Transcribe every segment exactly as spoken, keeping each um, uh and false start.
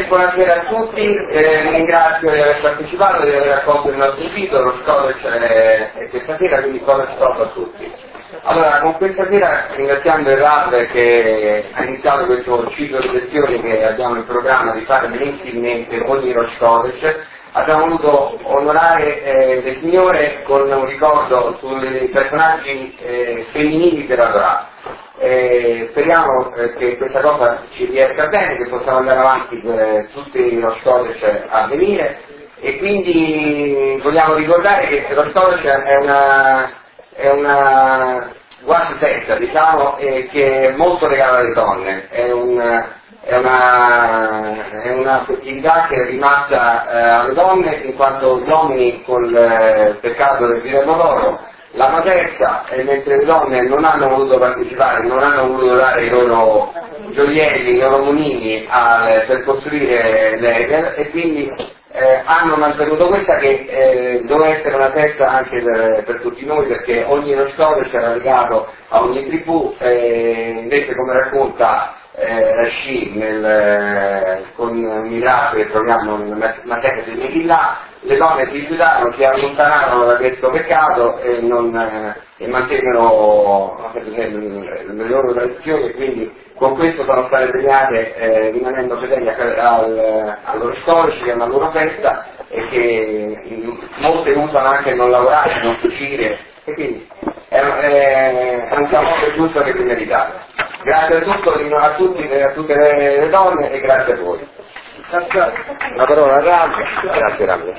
buonasera a tutti, eh, ringrazio di aver partecipato, di aver accolto il nostro invito, lo college è, è questa sera, quindi college stop a tutti. Allora, con questa sera, ringraziando il R A D che ha iniziato questo ciclo di lezioni che abbiamo in programma di fare mensilmente ogni Roche College, abbiamo voluto onorare eh, le signore con un ricordo sui personaggi eh, femminili della Torah. Eh, speriamo eh, che questa cosa ci riesca bene, che possiamo andare avanti eh, tutti i Roche College a venire, e quindi vogliamo ricordare che Roche College è una, è una quasi festa, diciamo, eh, che è molto legata alle donne, è un È una, è una festività che è rimasta eh, alle donne, in quanto gli uomini col eh, peccato del vino d'oro l'hanno persa, e mentre le donne non hanno voluto partecipare, non hanno voluto dare i loro gioielli, i loro monini al, per costruire l'Eder, e quindi eh, hanno mantenuto questa che eh, doveva essere una festa anche per, per tutti noi, perché ogni nostro c'era legato a ogni tribù, eh, invece, come racconta Eh, Rashi nel, eh, con Miracolo che troviamo nella materia di Megillah, le donne si rifiutarono, si allontanarono da questo peccato e, non, eh, e mantennero eh, le loro tradizioni, e quindi con questo sono state premiate eh, rimanendo fedeli al, al loro storici, che è una loro festa, e che in, molte usano anche non lavorare, non cucire, e quindi è, è, è un capote giusto che vi meritate. Grazie a, tutto, a tutti e a tutte le, le donne, e grazie a voi. Una parola a Rabbia. Grazie Rabbia.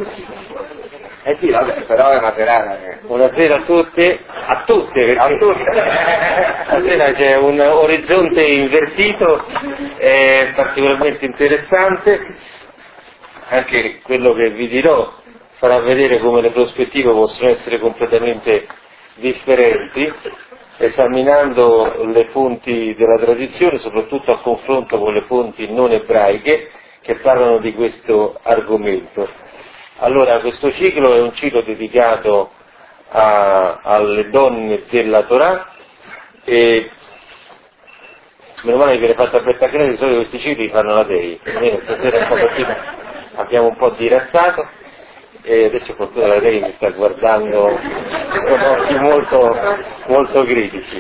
Eh sì, vabbè, però è una serata. Eh. Buonasera a tutti, a tutte, a tutte. Stasera c'è un orizzonte invertito, è particolarmente interessante, anche quello che vi dirò farà vedere come le prospettive possono essere completamente differenti, esaminando le fonti della tradizione, soprattutto a confronto con le fonti non ebraiche che parlano di questo argomento. Allora, questo ciclo è un ciclo dedicato a, alle donne della Torah, e meno male che viene fatto a Bettacredi, di solito questi cicli fanno la Dei, stasera un po' abbiamo un po' dirazzato, e adesso qualcuno della Dei mi sta guardando con occhi molto, molto critici.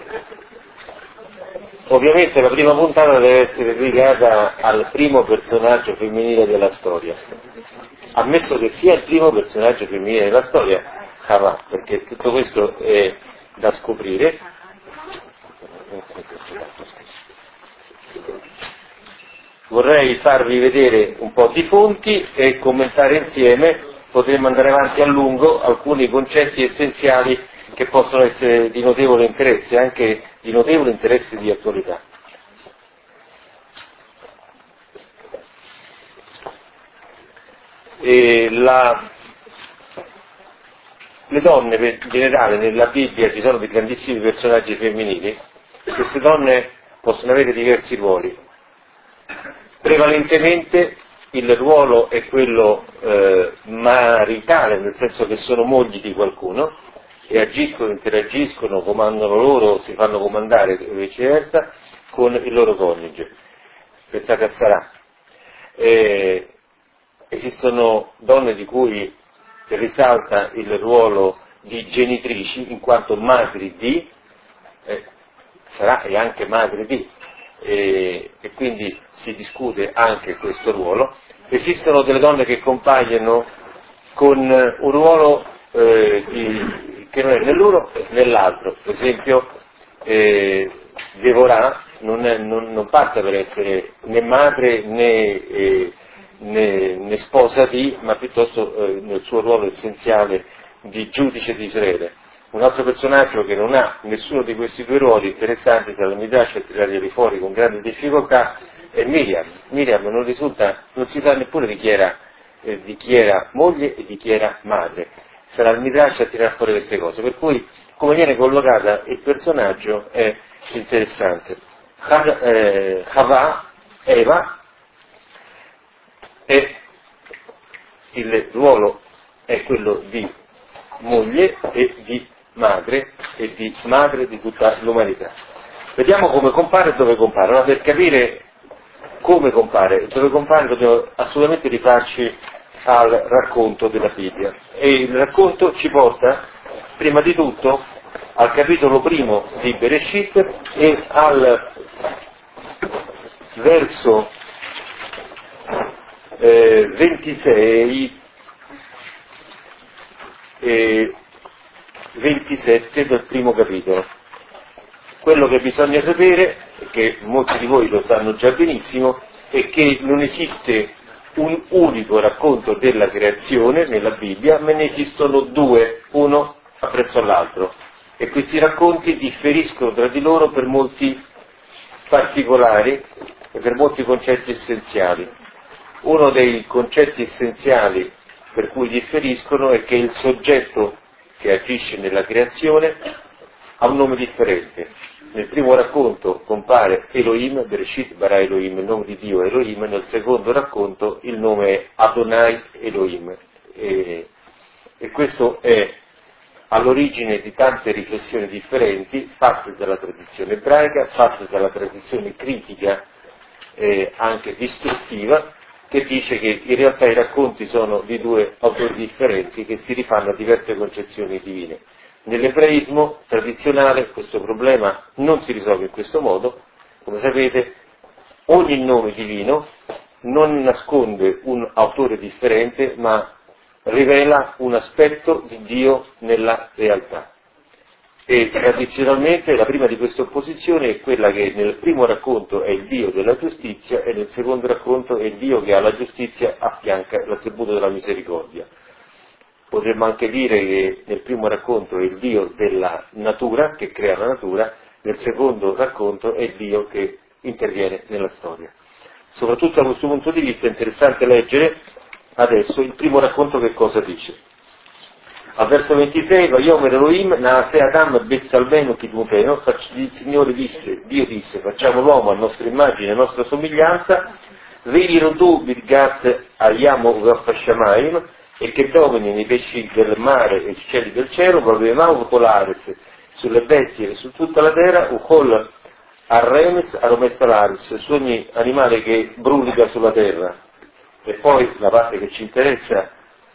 Ovviamente la prima puntata deve essere dedicata al primo personaggio femminile della storia, ammesso che sia il primo personaggio femminile della storia, Havà, perché tutto questo è da scoprire. Vorrei farvi vedere un po' di fonti e commentare insieme. Potremmo andare avanti a lungo alcuni concetti essenziali che possono essere di notevole interesse, anche di notevole interesse di attualità. E la, le donne in generale nella Bibbia ci sono dei grandissimi personaggi femminili. Queste donne possono avere diversi ruoli. Prevalentemente il ruolo è quello eh, maritale, nel senso che sono mogli di qualcuno e agiscono, interagiscono, comandano loro, si fanno comandare e viceversa con il loro coniuge. Pensate a Sarà. Eh, esistono donne di cui risalta il ruolo di genitrici, in quanto madri di, eh, Sarà è anche madre di, E, e quindi si discute anche questo ruolo. Esistono delle donne che compaiono con un ruolo eh, di, che non è né l'uno né nell'altro. Per esempio eh, Devorah non, è, non, non passa per essere né madre né, eh, né, né sposa di, ma piuttosto eh, nel suo ruolo essenziale di giudice di Israele. Un altro personaggio che non ha nessuno di questi due ruoli interessanti, tra la Midrash e tirarli fuori con grande difficoltà, è Miriam. Miriam non risulta, non si sa neppure di chi era, eh, di chi era moglie e di chi era madre. Sarà il Midrash a tirare fuori queste cose, per cui come viene collocata il personaggio è interessante. Havà, Eva, e il ruolo è quello di moglie e di madre e di madre di tutta l'umanità. Vediamo come compare e dove compare, ma per capire come compare? Dove compare dobbiamo assolutamente rifarci al racconto della Bibbia, e il racconto ci porta prima di tutto al capitolo primo di Bereshit e al verso eh, ventisei e ventisette del primo capitolo. Quello che bisogna sapere, che molti di voi lo sanno già benissimo, è che non esiste un unico racconto della creazione nella Bibbia, ma ne esistono due, uno appresso all'altro, e questi racconti differiscono tra di loro per molti particolari e per molti concetti essenziali. Uno dei concetti essenziali per cui differiscono è che il soggetto che agisce nella creazione ha un nome differente. Nel primo racconto compare Elohim, Bereshit bara Elohim, il nome di Dio è Elohim, nel secondo racconto il nome è Adonai Elohim, e, e questo è all'origine di tante riflessioni differenti fatte dalla tradizione ebraica, fatte dalla tradizione critica eh, anche distruttiva, che dice che in realtà i racconti sono di due autori differenti che si rifanno a diverse concezioni divine. Nell'ebraismo tradizionale questo problema non si risolve in questo modo. Come sapete, ogni nome divino non nasconde un autore differente, ma rivela un aspetto di Dio nella realtà. E tradizionalmente la prima di queste opposizioni è quella che nel primo racconto è il Dio della giustizia e nel secondo racconto è il Dio che alla giustizia affianca l'attributo della misericordia. Potremmo anche dire che nel primo racconto è il Dio della natura, che crea la natura, nel secondo racconto è il Dio che interviene nella storia. Soprattutto da questo punto di vista è interessante leggere adesso il primo racconto che cosa dice. Al verso ventisei, Vayomer Elohim, Naase Adam Betzalbeno Kidmuteno, il Signore disse, Dio disse, facciamo l'uomo a nostra immagine, a nostra somiglianza, Veirodu Birgat Ayamo Vafashamaim, e che domini nei pesci del mare e i cieli del cielo, Vavevamo Polaris, sulle bestie e su tutta la terra, Uchol Arremes Aromessalaris, su ogni animale che brulica sulla terra. E poi la parte che ci interessa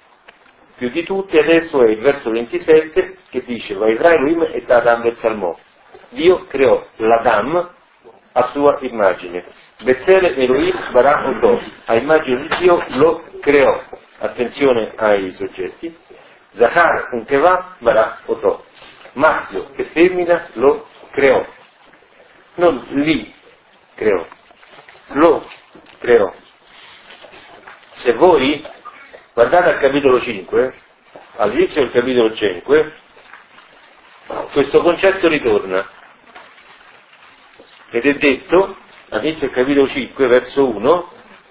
più di tutti adesso è il verso ventisette che dice Vaivra Elohim et Adam Betzalmo. Dio creò l'Adam a sua immagine. Betzele Elohim bara Oto, a immagine di Dio lo creò. Attenzione ai soggetti. Zachar Unkeva bara Oto. Maschio e femmina lo creò. Non li creò, lo creò. Se voi guardate al capitolo cinque, all'inizio del capitolo cinque, questo concetto ritorna, ed è detto, all'inizio del capitolo cinque, verso uno,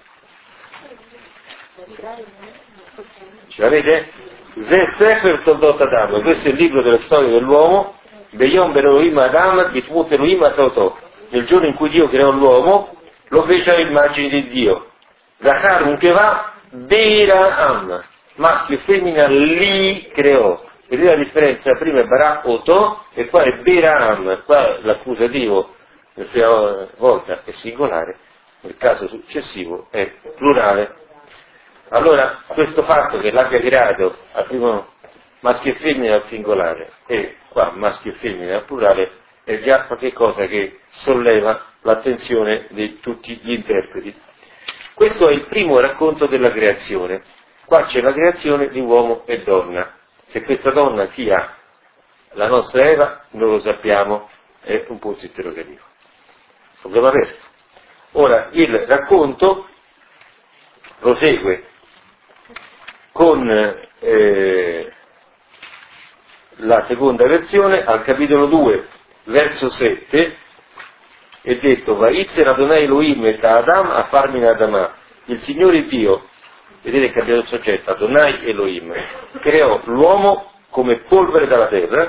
ce l'avete? Ze Sefer Toldot Adam, questo è il libro delle storie dell'uomo, Beyom Beroim Adam, Bitmut Elohim Atotò, nel giorno in cui Dio creò l'uomo, lo fece all'immagine di Dio. Zachar Unkeva Bera Am, maschio e femmina li creò. Vedete la differenza? Prima è Bara Oto e qua è Bera Am, qua l'accusativo la prima volta è singolare, nel caso successivo è plurale. Allora questo fatto che l'abbia creato al primo maschio e femmina al singolare e qua maschio e femmina al plurale è già qualche cosa che solleva l'attenzione di tutti gli interpreti. Questo è il primo racconto della creazione. Qua c'è la creazione di uomo e donna. Se questa donna sia la nostra Eva, non lo sappiamo, è un punto interrogativo. Problema aperto. Ora, il racconto prosegue con eh, la seconda versione, al capitolo due, verso sette, è detto Vaitzer Adonai Elohim et Adam a farmi Adamah. Il Signore Dio, vedete che abbiamo il soggetto, Adonai Elohim, creò l'uomo come polvere dalla terra,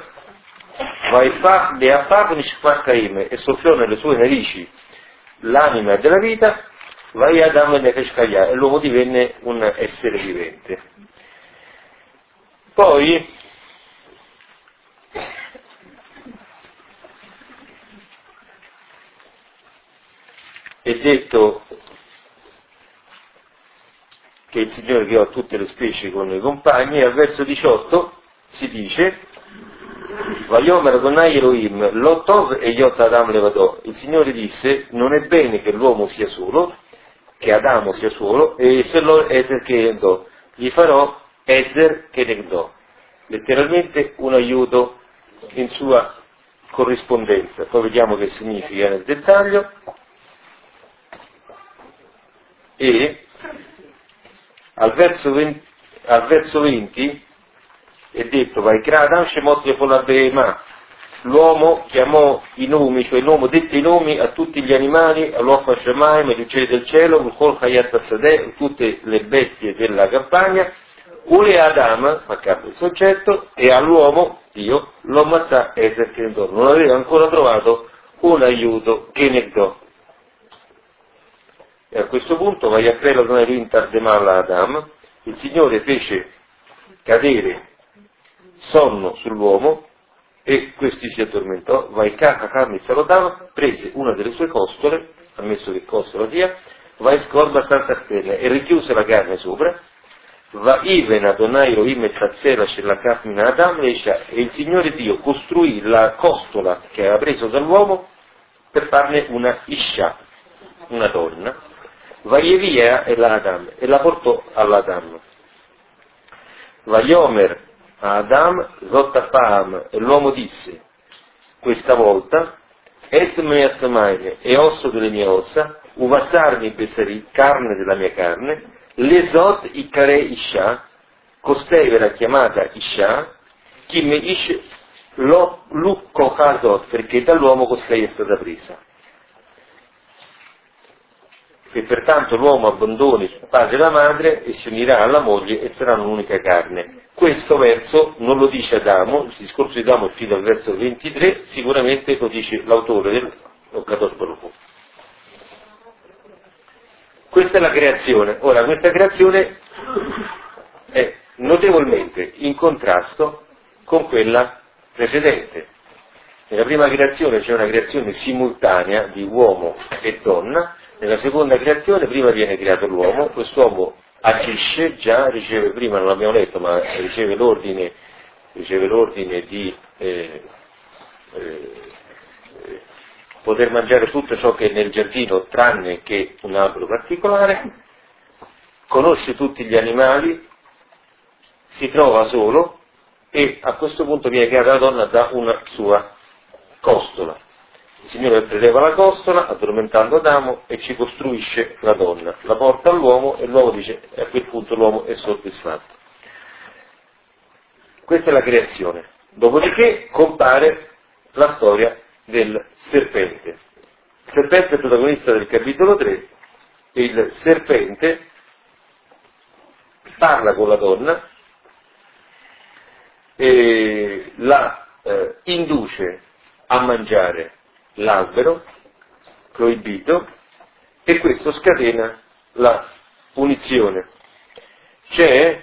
e soffiò nelle sue narici l'anima della vita, vai Adam e Nefesh Chaya, e l'uomo divenne un essere vivente. Poi è detto che il Signore creò tutte le specie con i compagni, e al verso diciotto si dice Vayomer Adonai Elohim Lotov e Yot Adam Levadò. Il Signore disse: non è bene che l'uomo sia solo, che Adamo sia solo, e se lo Ezer che do, gli farò Ezer che do. Letteralmente un aiuto in sua corrispondenza. Poi vediamo che significa nel dettaglio. E al verso venti, al verso venti è detto Vaikra Shemot Lefolabema. L'uomo chiamò i nomi, cioè l'uomo dette i nomi a tutti gli animali, all'Ofa Shemaim, agli uccelli del cielo, Mukol Hayat Asadeh, tutte le bestie della campagna, Ule Adam, fa capo il soggetto, e all'uomo, Dio, lo ammazzà Ezer che non aveva ancora trovato un aiuto che ne do. E a questo punto vai a quello non è Tardemala Adam, il Signore fece cadere sonno sull'uomo e questi si addormentò, vai Kakakami Salodam, prese una delle sue costole, ammesso che costola sia, vai scorba Santa Stella e richiuse la carne sopra, va Iven Adonai Elohim e Tazzela Shellakaf Min Adam Leisha, e il Signore Dio costruì la costola che aveva preso dall'uomo per farne una Isha, una donna, Vaievia e la Adam, e la portò all'Adam. Vaiomer a Adam, Zottapam, e l'uomo disse, questa volta, Et measmaine, e osso delle mie ossa, uvasarmi besari, carne della mia carne, l'esot ikare Isha, costei verrà chiamata Isha, chi me ish lo lukkokazot, perché dall'uomo costei è stata presa. E pertanto l'uomo abbandoni il padre e la madre e si unirà alla moglie e saranno un'unica carne. Questo verso non lo dice Adamo, il discorso di Adamo è fino al verso ventitré, sicuramente lo dice l'autore del Kadosh Baruch Hu. Questa è la creazione. Ora, questa creazione è notevolmente in contrasto con quella precedente. Nella prima creazione c'è una creazione simultanea di uomo e donna. Nella seconda creazione prima viene creato l'uomo, quest'uomo agisce già, riceve, prima non l'abbiamo letto, ma riceve l'ordine, riceve l'ordine di eh, eh, poter mangiare tutto ciò che è nel giardino tranne che un albero particolare, conosce tutti gli animali, si trova solo e a questo punto viene creata la donna da una sua costola. Il Signore preleva la costola, addormentando Adamo, e ci costruisce la donna, la porta all'uomo e l'uomo dice, e a quel punto l'uomo è soddisfatto. Questa è la creazione. Dopodiché compare la storia del serpente. Il serpente è il protagonista del capitolo tre, e il serpente parla con la donna e la eh, induce a mangiare l'albero proibito, e questo scatena la punizione. C'è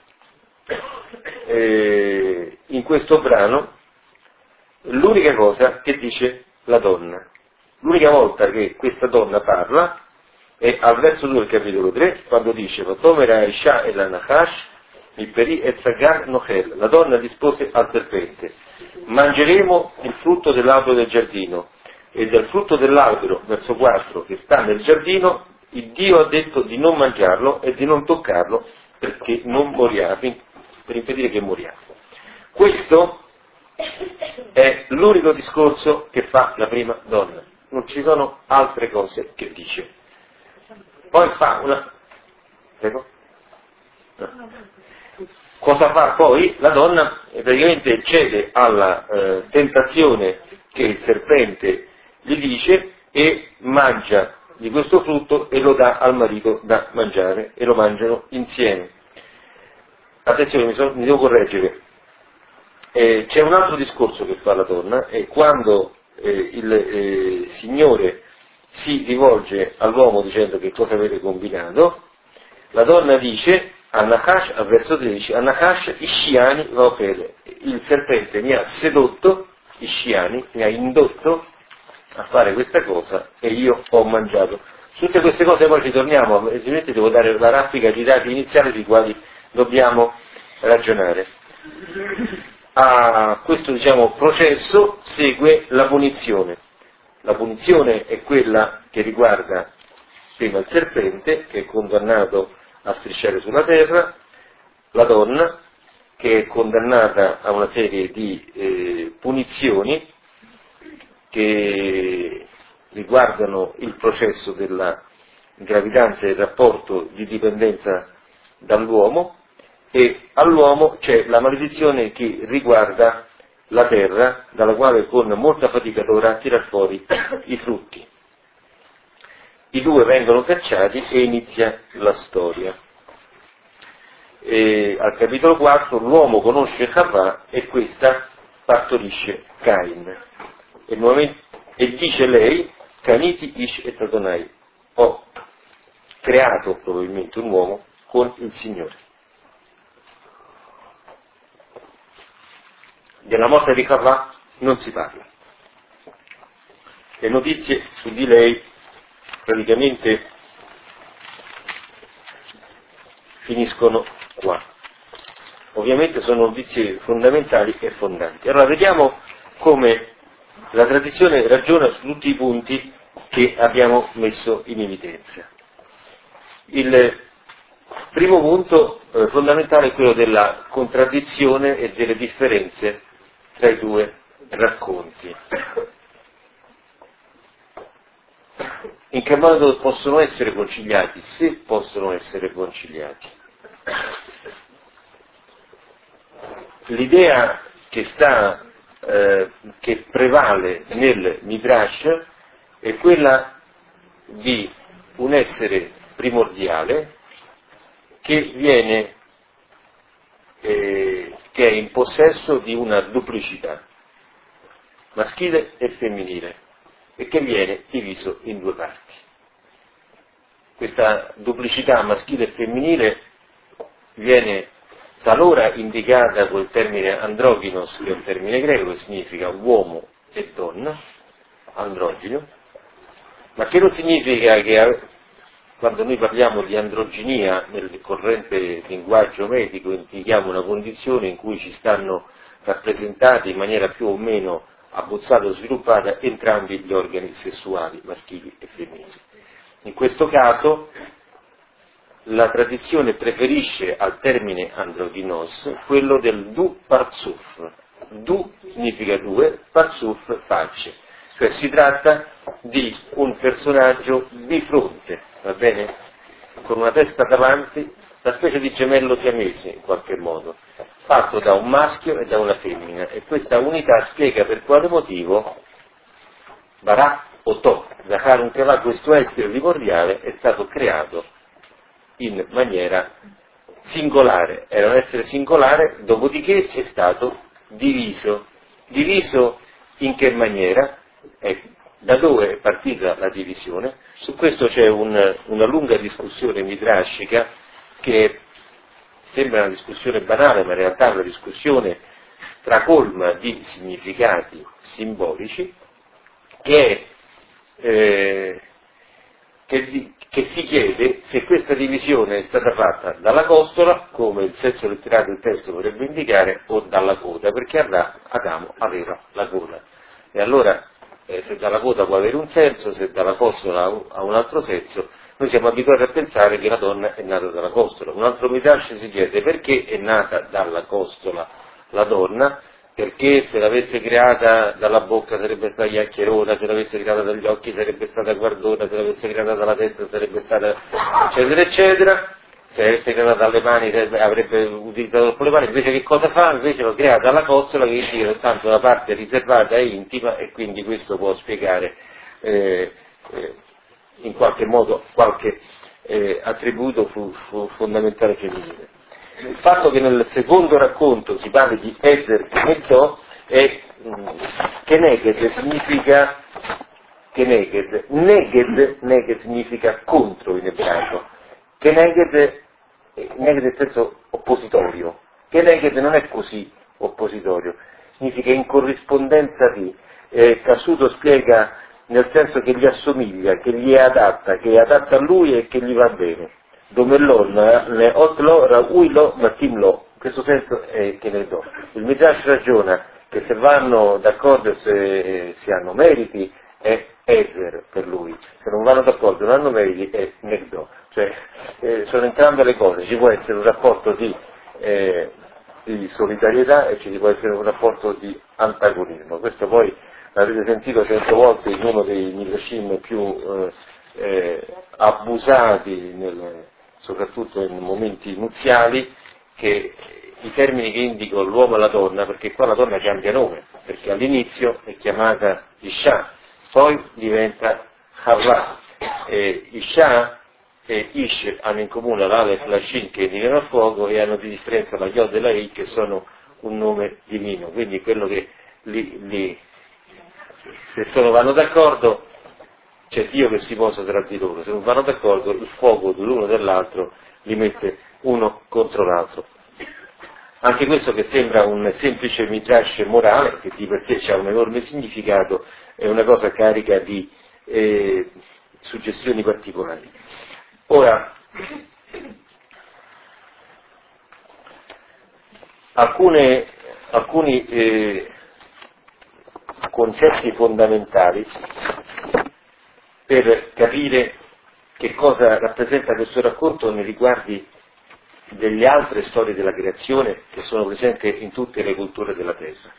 eh, in questo brano l'unica cosa che dice la donna, l'unica volta che questa donna parla è al verso due del capitolo tre, quando dice Vatomera Isha e la Nachash il Peri e Zagar Nochel, la donna rispose al serpente, mangeremo il frutto dell'albero del giardino, e del frutto dell'albero, verso quattro, che sta nel giardino, il Dio ha detto di non mangiarlo e di non toccarlo perché non moriate, per impedire che moriate. Questo è l'unico discorso che fa la prima donna, non ci sono altre cose che dice. Poi fa una... Prego? No. Cosa fa poi? La donna praticamente cede alla eh, tentazione che il serpente gli dice e mangia di questo frutto e lo dà al marito da mangiare e lo mangiano insieme. Attenzione, mi, so, mi devo correggere. Eh, c'è un altro discorso che fa la donna, e quando eh, il eh, Signore si rivolge all'uomo dicendo che cosa avete combinato, la donna dice a Nachash, al verso tredici, a Nachash Ishiani Vaopele, il serpente mi ha sedotto, Ishiani mi ha indotto a fare questa cosa e io ho mangiato. Su tutte queste cose poi ci torniamo, altrimenti devo dare la raffica di dati iniziali sui quali dobbiamo ragionare. A questo diciamo, processo segue la punizione. La punizione è quella che riguarda prima il serpente, che è condannato a strisciare sulla terra, la donna, che è condannata a una serie di eh, punizioni che riguardano il processo della gravidanza e il rapporto di dipendenza dall'uomo, e all'uomo c'è la maledizione che riguarda la terra, dalla quale con molta fatica dovrà tirar fuori i frutti. I due vengono cacciati e inizia la storia. E al capitolo quattro l'uomo conosce Havva e questa partorisce Cain. E, nuovamente, e dice lei, Caniti Ish et Adonai, ho creato probabilmente un uomo con il Signore. Della morte di Havva non si parla. Le notizie su di lei praticamente finiscono qua. Ovviamente sono notizie fondamentali e fondanti. Allora vediamo come la tradizione ragiona su tutti i punti che abbiamo messo in evidenza. Il primo punto eh, fondamentale è quello della contraddizione e delle differenze tra i due racconti. In che modo possono essere conciliati? Se possono essere conciliati. L'idea che sta, eh, che prevale nel Midrash è quella di un essere primordiale che viene, eh, che è in possesso di una duplicità, maschile e femminile, e che viene diviso in due parti. Questa duplicità maschile e femminile viene talora indicata col termine androgynos, che è un termine greco che significa uomo e donna, androgino, ma che non significa che quando noi parliamo di androginia nel corrente linguaggio medico indichiamo una condizione in cui ci stanno rappresentati in maniera più o meno abbozzata o sviluppata entrambi gli organi sessuali, maschili e femminili. In questo caso la tradizione preferisce al termine androgynos quello del du parzuf. Du significa due, parzuf facce, cioè si tratta di un personaggio bifronte, va bene? Con una testa davanti, una specie di gemello siamese in qualche modo, fatto da un maschio e da una femmina, e questa unità spiega per quale motivo Barà o To, Zachar Unkevà, questo essere primordiale, è stato creato in maniera singolare, era un essere singolare, dopodiché è stato diviso. Diviso in che maniera? Ecco, da dove è partita la divisione? Su questo c'è un, una lunga discussione midrashica che sembra una discussione banale, ma in realtà è una discussione stracolma di significati simbolici, che, è, eh, che, che si chiede se questa divisione è stata fatta dalla costola, come il senso letterario del testo vorrebbe indicare, o dalla coda, perché Adamo aveva la coda. E allora, eh, se dalla coda può avere un senso, se dalla costola ha un altro senso, noi siamo abituati a pensare che la donna è nata dalla costola. Un altro Midrash si chiede perché è nata dalla costola la donna, perché se l'avesse creata dalla bocca sarebbe stata chiacchierona, se l'avesse creata dagli occhi sarebbe stata guardona, se l'avesse creata dalla testa sarebbe stata eccetera eccetera, se l'avesse creata dalle mani avrebbe utilizzato troppo le mani. Invece che cosa fa? Invece lo crea dalla costola, che indica soltanto la parte riservata e intima, e quindi questo può spiegare eh, eh, in qualche modo qualche eh, attributo fu, fu fondamentale femminile. Il fatto che nel secondo racconto si parli di Ezer Kenegdo è che Neged significa Keneged, Neged, Neged significa contro in ebraico, Keneged, Neged nel senso oppositorio, Keneged non è così oppositorio, significa in corrispondenza di, eh, Cassuto spiega nel senso che gli assomiglia, che gli è adatta, che è adatta a lui e che gli va bene. Domello, ne otlo, rauilo, matimlo. In questo senso è che ne do. Il Midrash ragiona che se vanno d'accordo, se si hanno meriti, è Ezer per lui. Se non vanno d'accordo, non hanno meriti, è Negdo. Cioè, eh, sono entrambe le cose. Ci può essere un rapporto di, eh, di solidarietà e ci può essere un rapporto di antagonismo. Questo poi l'avete sentito cento volte in uno dei midrashim più eh, eh, abusati, nel, soprattutto in momenti nuziali, che i termini che indicano l'uomo e la donna, perché qua la donna cambia nome, perché all'inizio è chiamata Isha, poi diventa Havva. E Isha e Ish hanno in comune l'Alef e la Shin che indicano a fuoco e hanno di differenza la Yod e la I che sono un nome divino, quindi quello che li, li se sono vanno d'accordo c'è Dio che si posa tra di loro, se non vanno d'accordo il fuoco dell'uno e dell'altro li mette uno contro l'altro. Anche questo che sembra un semplice midrash morale, che di per sé ha un enorme significato, è una cosa carica di eh, suggestioni particolari. Ora, alcune, alcuni eh, concetti fondamentali per capire che cosa rappresenta questo racconto nei riguardi delle altre storie della creazione che sono presenti in tutte le culture della terra.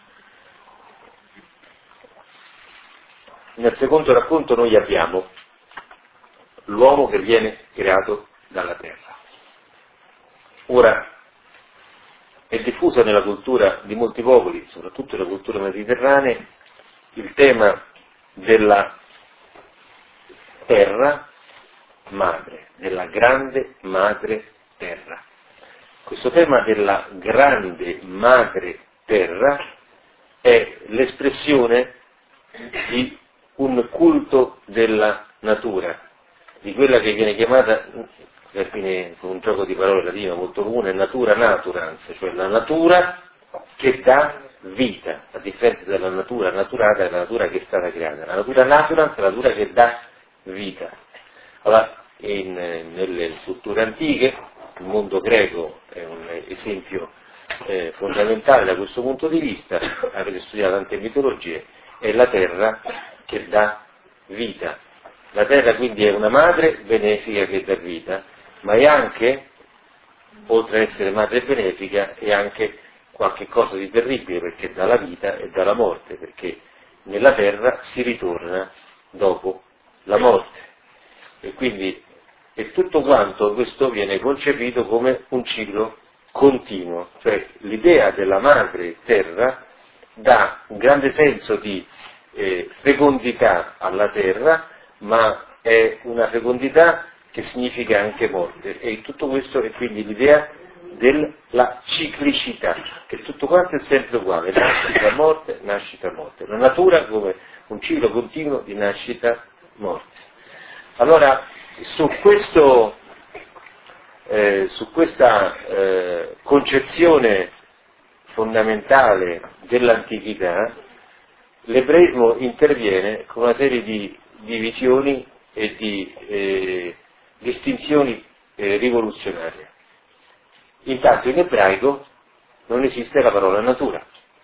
Nel secondo racconto noi abbiamo l'uomo che viene creato dalla terra. Ora, è diffusa nella cultura di molti popoli, soprattutto nella cultura mediterranea, il tema della terra madre, della grande madre terra. Questo tema della grande madre terra è l'espressione di un culto della natura, di quella che viene chiamata, per fine, con un gioco di parole latino molto comune, natura naturans, cioè la natura che dà vita, a differenza della natura naturata e la natura che è stata creata. La natura naturans è la natura che dà vita. Allora, in, nelle culture antiche, il mondo greco è un esempio eh, fondamentale da questo punto di vista, avete studiato tante mitologie, è la terra che dà vita. La terra quindi è una madre benefica che dà vita, ma è anche, oltre ad essere madre benefica, è anche qualche cosa di terribile perché dà la vita e dà la morte, perché nella terra si ritorna dopo la morte. E quindi e tutto quanto questo viene concepito come un ciclo continuo, cioè l'idea della madre terra dà un grande senso di eh, fecondità alla terra, ma è una fecondità che significa anche morte, e tutto questo è quindi l'idea della ciclicità, che tutto quanto è sempre uguale, nascita, morte, nascita, morte, la natura come un ciclo continuo di nascita, morte. Allora, su questo, eh, su questa eh, concezione fondamentale dell'antichità, l'ebraismo interviene con una serie di divisioni e di eh, distinzioni eh, rivoluzionarie. Intanto in ebraico non esiste la parola natura,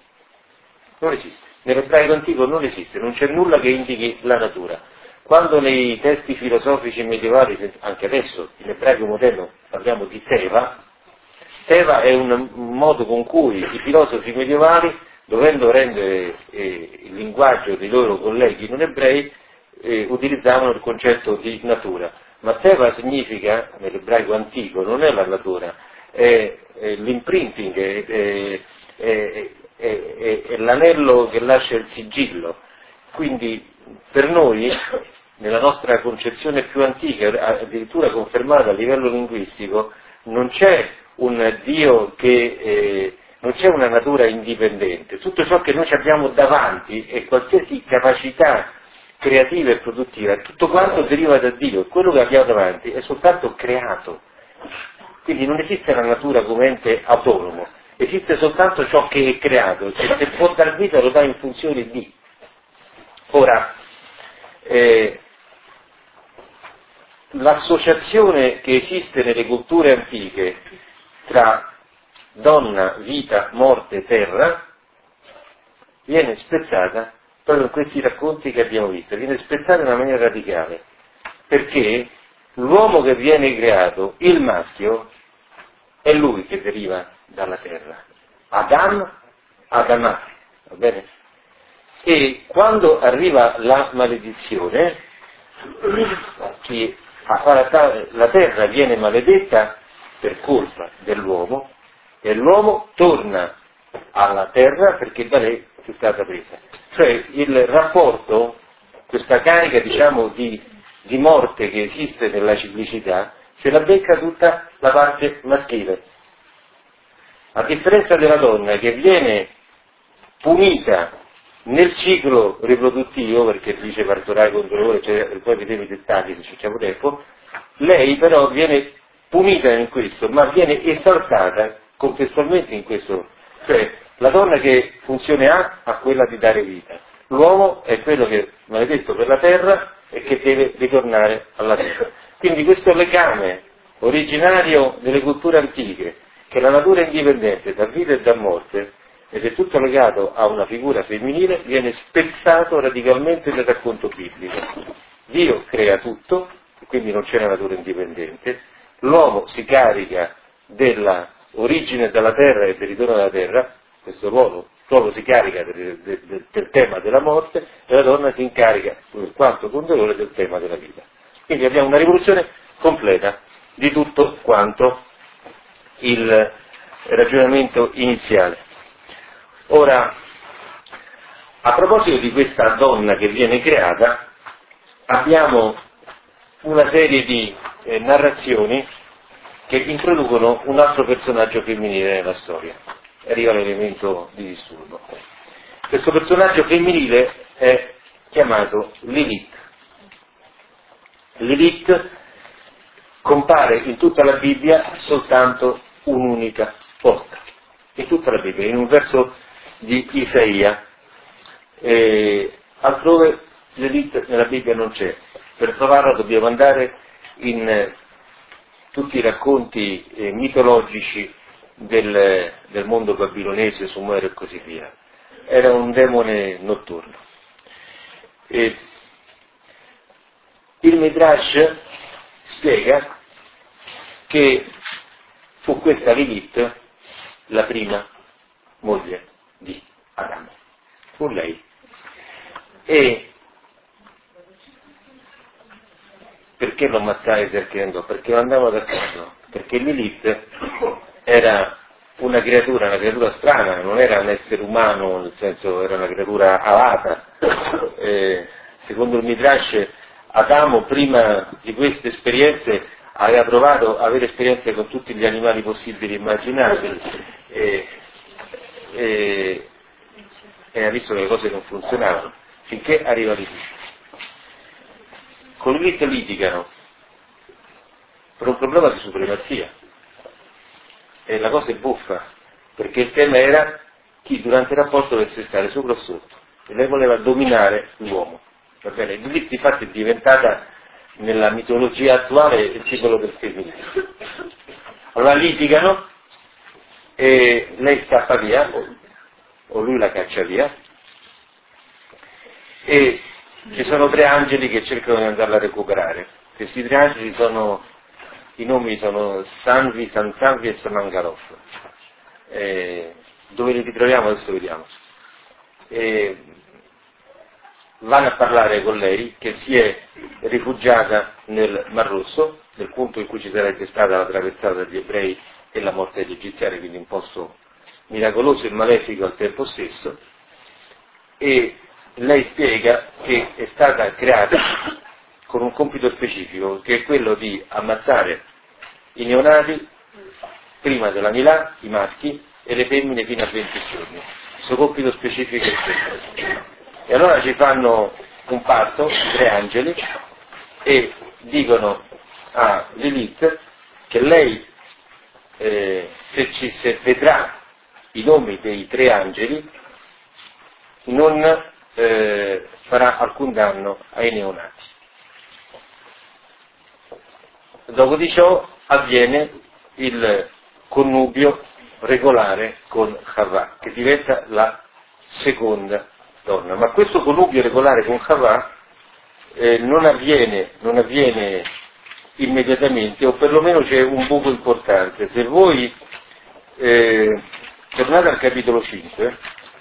non esiste, nell'ebraico antico non esiste, non c'è nulla che indichi la natura. Quando nei testi filosofici medievali, anche adesso in ebraico moderno parliamo di Teva, Teva è un modo con cui i filosofi medievali, dovendo rendere eh, il linguaggio dei loro colleghi non ebrei, eh, utilizzavano il concetto di natura. Ma Teva significa, nell'ebraico antico, non è la natura, è, è l'imprinting, è, è, è, è, è l'anello che lascia il sigillo. Quindi per noi, nella nostra concezione più antica, addirittura confermata a livello linguistico, non c'è un Dio che, eh, non c'è una natura indipendente. Tutto ciò che noi abbiamo davanti e qualsiasi capacità creativa e produttiva, tutto quanto deriva da Dio, quello che abbiamo davanti è soltanto creato. Quindi non esiste la natura come ente autonomo, esiste soltanto ciò che è creato, e se può dar vita lo dà in funzione di. Ora, Eh, l'associazione che esiste nelle culture antiche tra donna, vita, morte, terra viene spezzata proprio in questi racconti che abbiamo visto, viene spezzata in una maniera radicale, perché l'uomo che viene creato, il maschio, è lui che deriva dalla terra, Adam, Adamà, va bene? E quando arriva la maledizione, che la terra viene maledetta per colpa dell'uomo, e l'uomo torna alla terra perché da lei è stata presa. Cioè il rapporto, questa carica diciamo di, di morte che esiste nella ciclicità, se la becca tutta la parte maschile. A differenza della donna che viene punita nel ciclo riproduttivo, perché dice partorai con dolore, cioè, poi vedremo i dettagli se c'è tempo, lei però viene punita in questo, ma viene esaltata contestualmente in questo. Cioè la donna che funzione ha ha quella di dare vita, l'uomo è quello che è maledetto per la terra e che deve ritornare alla terra. Quindi questo legame originario delle culture antiche, che la natura è indipendente da vita e da morte, ed è tutto legato a una figura femminile, viene spezzato radicalmente nel racconto biblico. Dio crea tutto, quindi non c'è una natura indipendente, l'uomo si carica della origine dalla terra e del ritorno alla terra, questo ruolo, l'uomo si carica del, del, del tema della morte e la donna si incarica, per quanto con dolore, del tema della vita. Quindi abbiamo una rivoluzione completa di tutto quanto il ragionamento iniziale. Ora, a proposito di questa donna che viene creata, abbiamo una serie di eh, narrazioni che introducono un altro personaggio femminile nella storia. Arriva l'elemento di disturbo. Questo personaggio femminile è chiamato Lilith. Lilith compare in tutta la Bibbia soltanto un'unica volta. In tutta la Bibbia, in un verso di Isaia. E altrove Lilith nella Bibbia non c'è. Per trovarla dobbiamo andare in eh, tutti i racconti eh, mitologici del, del mondo babilonese, sumero e così via. Era un demone notturno. E il Midrash spiega che fu questa Lilith la prima moglie di Adamo. Fu lei. E perché lo ammazzai cercando? Perché lo andavo d'accordo? Perché Lilith era una creatura, una creatura strana, non era un essere umano, nel senso era una creatura alata. Eh, secondo il Midrash, Adamo prima di queste esperienze aveva provato ad avere esperienze con tutti gli animali possibili e immaginabili e, e, e ha visto che le cose non funzionavano, finché arriva Lilith. Con Lilith litigano per un problema di supremazia. E la cosa è buffa, perché il tema era chi durante il rapporto dovesse stare sopra o sotto, e lei voleva dominare l'uomo. Va bene? Lilith di fatto è diventata nella mitologia attuale il simbolo del femminile. Allora litigano e lei scappa via, o lui la caccia via, e ci sono tre angeli che cercano di andarla a recuperare. Questi tre angeli sono, i nomi sono Sanvi, Sansanvi e Samangaroff. Eh, dove li ritroviamo adesso vediamo. E vanno a parlare con lei che si è rifugiata nel Mar Rosso, nel punto in cui ci sarebbe stata la traversata degli ebrei e la morte degli egiziani, quindi un posto miracoloso e malefico al tempo stesso, e lei spiega che è stata creata con un compito specifico, che è quello di ammazzare i neonati prima della Milà, i maschi, e le femmine fino a venti giorni. Il suo compito specifico è questo. E allora ci fanno un patto, tre angeli, e dicono a Lilith che lei, eh, se, ci, se vedrà i nomi dei tre angeli, non eh, farà alcun danno ai neonati. Dopo di ciò avviene il connubio regolare con Havva, che diventa la seconda donna. Ma questo connubio regolare con Havva eh, non avviene, non avviene immediatamente, o perlomeno c'è un buco importante. Se voi eh, tornate al capitolo cinque,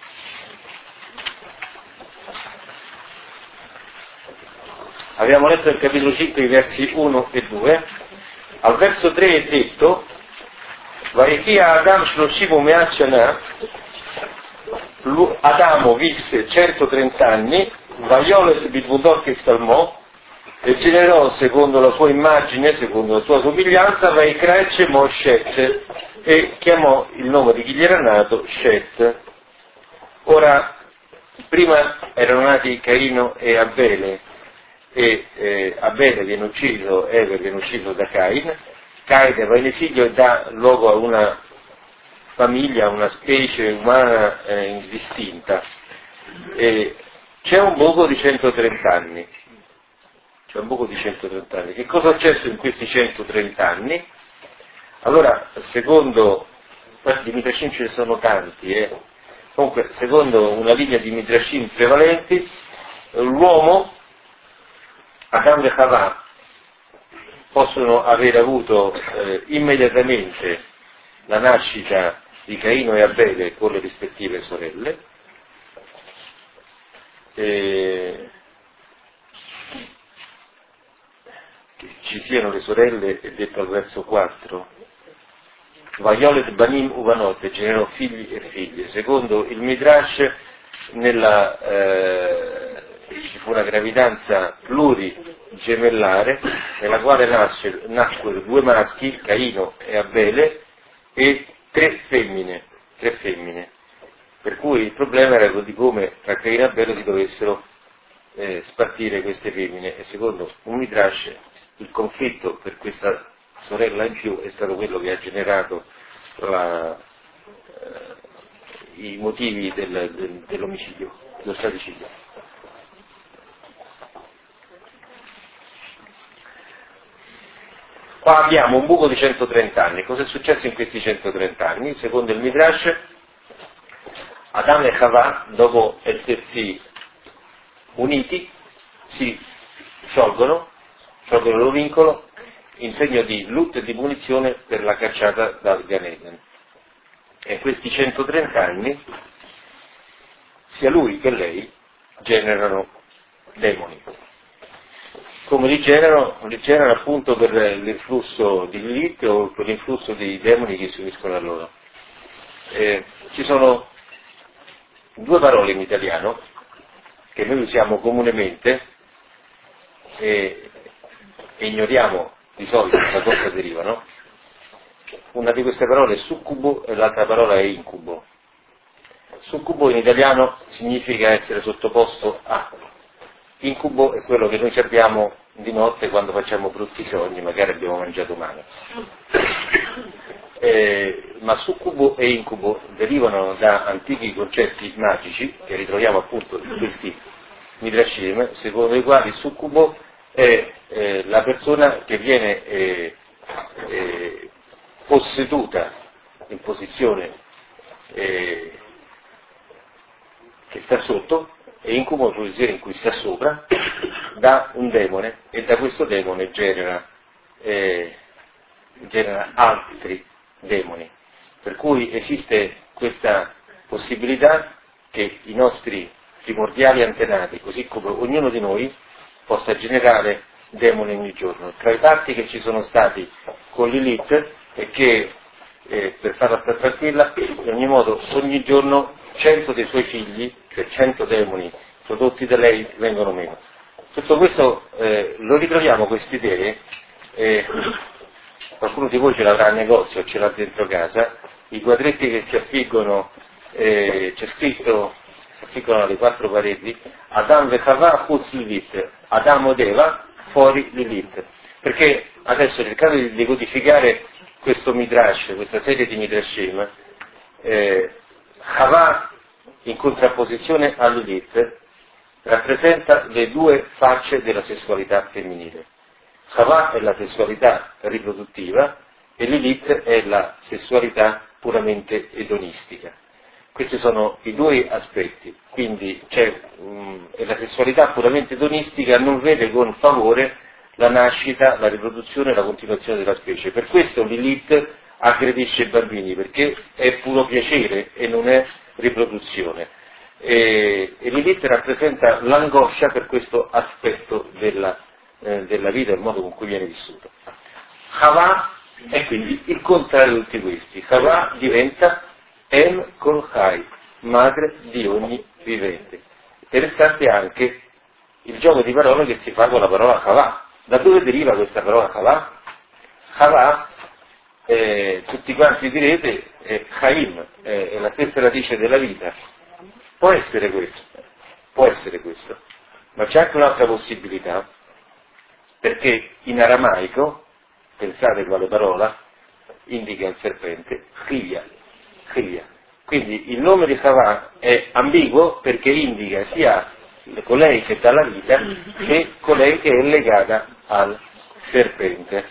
abbiamo letto il capitolo cinque i versi uno e due, al verso tre è detto Vaechia Adam Shloshim U'Mea Shana, Adamo visse centotrenta anni, Vaiolet Bidvudot che salmò, e generò secondo la sua immagine, secondo la sua somiglianza, Vaikra Shemo Shet, e chiamò il nome di chi gli era nato Shet. Ora, prima erano nati Caino e Abele, e eh, Abele viene ucciso, Ever viene ucciso da Cain, Cain va in esilio e dà luogo a una famiglia, una specie umana eh, indistinta. E c'è un buco di centotrenta anni. C'è un buco di centotrenta anni. Che cosa è successo in questi centotrenta anni? Allora, secondo, di Midrashim ce ne sono tanti, eh. Comunque, secondo una linea di Midrashim prevalenti, l'uomo, Adam e Havva, possono aver avuto eh, immediatamente la nascita di Caino e Abele con le rispettive sorelle, e che ci siano le sorelle è detto al verso quattro, Vaiolet Banim Uvanot, generò figli e figlie. Secondo il Midrash nella, eh, ci fu una gravidanza plurigemellare nella quale nasce, nacquero due maschi, Caino e Abele, e tre femmine, tre femmine. Per cui il problema era quello di come tra Caino e Abele si dovessero eh, spartire queste femmine, e secondo un Midrash il conflitto per questa sorella in più è stato quello che ha generato la, eh, i motivi del, del, dell'omicidio, dello stradicidio. Qua abbiamo un buco di centotrenta anni. Cosa è successo in questi centotrenta anni? Secondo il Midrash, Adam e Havva, dopo essersi uniti, si sciolgono, sciolgono il loro vincolo, in segno di lutto e di punizione per la cacciata dal Gan Eden. E in questi centotrenta anni, sia lui che lei generano demoni. Come li generano? Li generano appunto per l'influsso di Lilith o per l'influsso dei demoni che si uniscono a loro. Eh, ci sono due parole in italiano che noi usiamo comunemente e, e ignoriamo di solito da cosa derivano. Una di queste parole è succubo e l'altra parola è incubo. Succubo in italiano significa essere sottoposto a. Incubo è quello che noi abbiamo di notte quando facciamo brutti sogni, magari abbiamo mangiato male. Eh, ma succubo e incubo derivano da antichi concetti magici che ritroviamo appunto in questi Midrashim, secondo i quali succubo è eh, la persona che viene eh, eh, posseduta in posizione eh, che sta sotto, e incubo in posizione in cui sta sopra, da un demone, e da questo demone genera, eh, genera altri demoni. Per cui esiste questa possibilità che i nostri primordiali antenati, così come ognuno di noi, possa generare demoni ogni giorno. Tra i patti che ci sono stati con Lilith è che, eh, per farla più tranquilla, in ogni modo ogni giorno cento dei suoi figli, cioè cento demoni prodotti da lei, vengono meno. Tutto questo eh, lo ritroviamo, queste idee, eh, qualcuno di voi ce l'avrà al negozio o ce l'ha dentro casa, i quadretti che si affiggono, eh, c'è scritto, si affiggono alle quattro pareti, Adam ve Havva Hutz Lilith, Adamo ed Eva fuori Lilith. Perché adesso, cercando di decodificare questo Midrash, questa serie di Midrashim, eh, Havva in contrapposizione a Lilith rappresenta le due facce della sessualità femminile. Chava è la sessualità riproduttiva e Lilith è la sessualità puramente edonistica. Questi sono i due aspetti, quindi c'è, um, e la sessualità puramente edonistica non vede con favore la nascita, la riproduzione e la continuazione della specie. Per questo Lilith aggredisce i bambini, perché è puro piacere e non è riproduzione. E, e Lilith rappresenta l'angoscia per questo aspetto della, eh, della vita, il modo con cui viene vissuto. Chava è quindi il contrario di tutti questi. Chava diventa Em Kol Chai, madre di ogni vivente. Interessante anche il gioco di parole che si fa con la parola Chava. Da dove deriva questa parola Chava? Chava, eh, tutti quanti direte, è Chaim, è, è la stessa radice della vita. Può essere questo, può essere questo, ma c'è anche un'altra possibilità, perché in aramaico, pensate quale parola, indica il serpente, Chia, Chia. Quindi il nome di Chava è ambiguo perché indica sia colei che dà la vita che colei che è legata al serpente.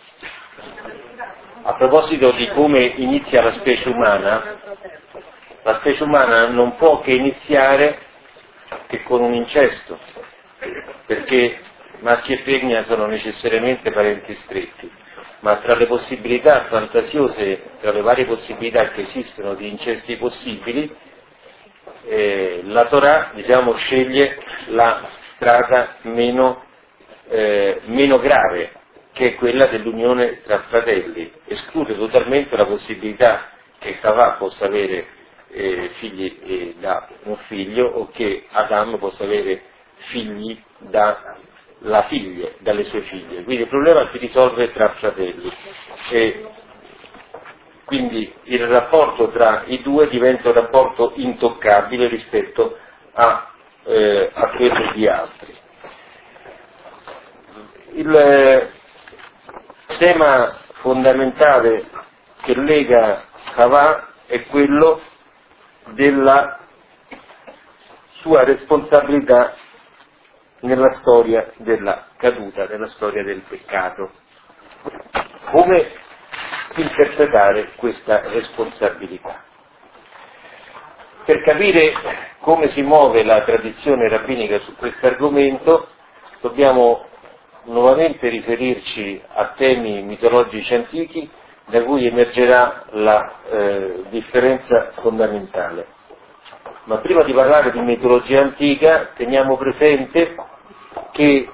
A proposito di come inizia la specie umana, la specie umana non può che iniziare che con un incesto, perché maschi e femmina sono necessariamente parenti stretti, ma tra le possibilità fantasiose, tra le varie possibilità che esistono di incesti possibili, eh, la Torah, diciamo, sceglie la strada meno, eh, meno grave, che è quella dell'unione tra fratelli, esclude totalmente la possibilità che Chava possa avere eh, figli eh, da un figlio o che Adam possa avere figli da la figlia, dalle sue figlie. Quindi il problema si risolve tra fratelli e quindi il rapporto tra i due diventa un rapporto intoccabile rispetto a, eh, a quello di altri. Il eh, tema fondamentale che lega Chava è quello della sua responsabilità nella storia della caduta, nella storia del peccato. Come interpretare questa responsabilità? Per capire come si muove la tradizione rabbinica su questo argomento dobbiamo nuovamente riferirci a temi mitologici antichi da cui emergerà la eh, differenza fondamentale. Ma prima di parlare di mitologia antica teniamo presente che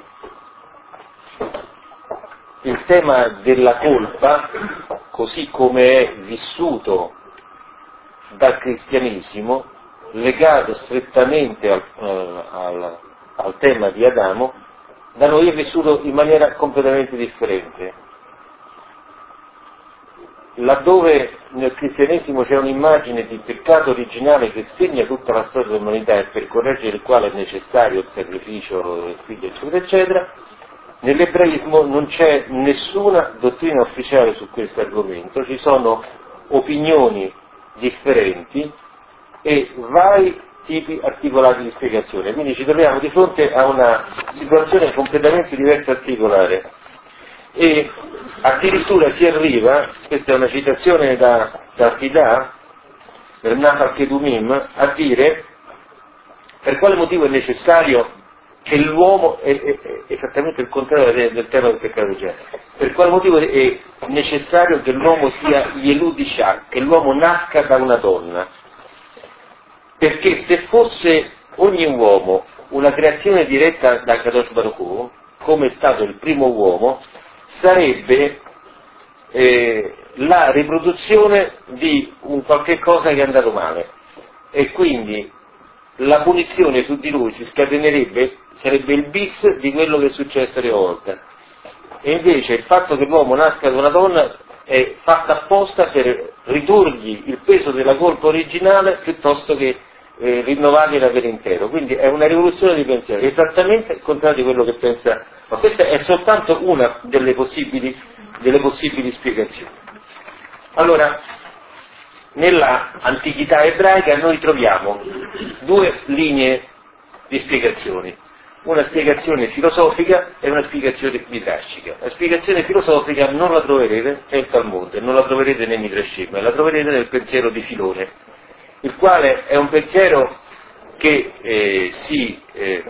il tema della colpa, così come è vissuto dal cristianesimo, legato strettamente al, eh, al, al tema di Adamo, da noi è vissuto in maniera completamente differente. Laddove nel cristianesimo c'è un'immagine di peccato originale che segna tutta la storia dell'umanità e per correggere il quale è necessario il sacrificio del figlio, eccetera, eccetera, nell'ebraismo non c'è nessuna dottrina ufficiale su questo argomento, ci sono opinioni differenti e vari tipi articolati di spiegazione, quindi ci troviamo di fronte a una situazione completamente diversa e articolare. E addirittura si arriva, questa è una citazione da, da Fidà, del Nahal Kedumim, a dire per quale motivo è necessario che l'uomo, è, è, è esattamente il contrario del, del tema del peccato originale, per quale motivo è necessario che l'uomo sia Yelud Isha, che l'uomo nasca da una donna, perché se fosse ogni uomo una creazione diretta da Kadosh Baruch Hu, come è stato il primo uomo, sarebbe eh, la riproduzione di un qualche cosa che è andato male e quindi la punizione su di lui si scatenerebbe, sarebbe il bis di quello che è successo le volte. E invece il fatto che l'uomo nasca da una donna è fatto apposta per ridurgli il peso della colpa originale piuttosto che eh, rinnovargliela per intero. Quindi è una rivoluzione di pensiero, esattamente il contrario di quello che pensa. Ma questa è soltanto una delle possibili, delle possibili spiegazioni. Allora, nella antichità ebraica noi troviamo due linee di spiegazioni, una spiegazione filosofica e una spiegazione midrashica. La spiegazione filosofica non la troverete nel Talmud, non la troverete nei Midrashim, la troverete nel pensiero di Filone, il quale è un pensiero che eh, si eh,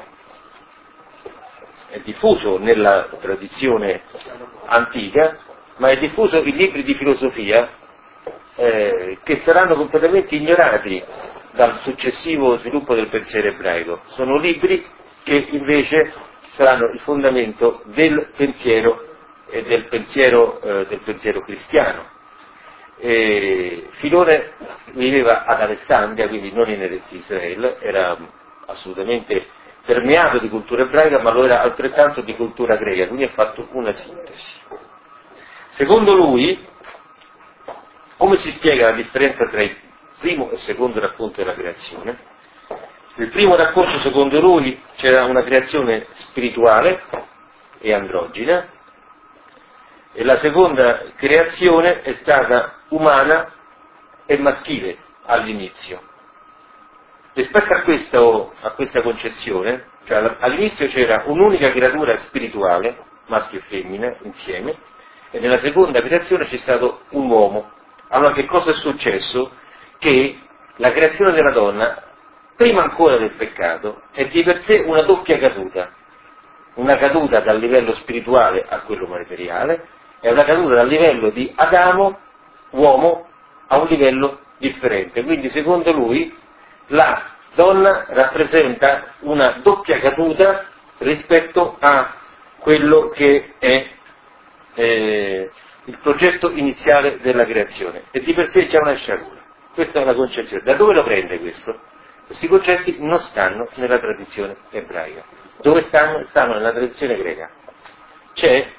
è diffuso nella tradizione antica, ma è diffuso in libri di filosofia eh, che saranno completamente ignorati dal successivo sviluppo del pensiero ebraico. Sono libri che invece saranno il fondamento del pensiero e del pensiero, eh, del pensiero cristiano. E Filone viveva ad Alessandria, quindi non in Eretz Israele, era assolutamente permeato di cultura ebraica, ma lo era altrettanto di cultura greca, quindi ha fatto una sintesi. Secondo lui, come si spiega la differenza tra il primo e il secondo racconto della creazione? Nel primo racconto, secondo lui, c'era una creazione spirituale e androgina, e la seconda creazione è stata umana e maschile all'inizio. Rispetto a, questo, a questa concezione, cioè all'inizio c'era un'unica creatura spirituale, maschio e femmina, insieme, e nella seconda creazione c'è stato un uomo. Allora che cosa è successo? Che la creazione della donna, prima ancora del peccato, è di per sé una doppia caduta, una caduta dal livello spirituale a quello materiale, e una caduta dal livello di Adamo, uomo, a un livello differente. Quindi secondo lui la donna rappresenta una doppia caduta rispetto a quello che è eh, il progetto iniziale della creazione, e di per sé c'è una sciagura. Questa è la concezione. Da dove lo prende questo? Questi concetti non stanno nella tradizione ebraica. Dove stanno? Stanno nella tradizione greca. C'è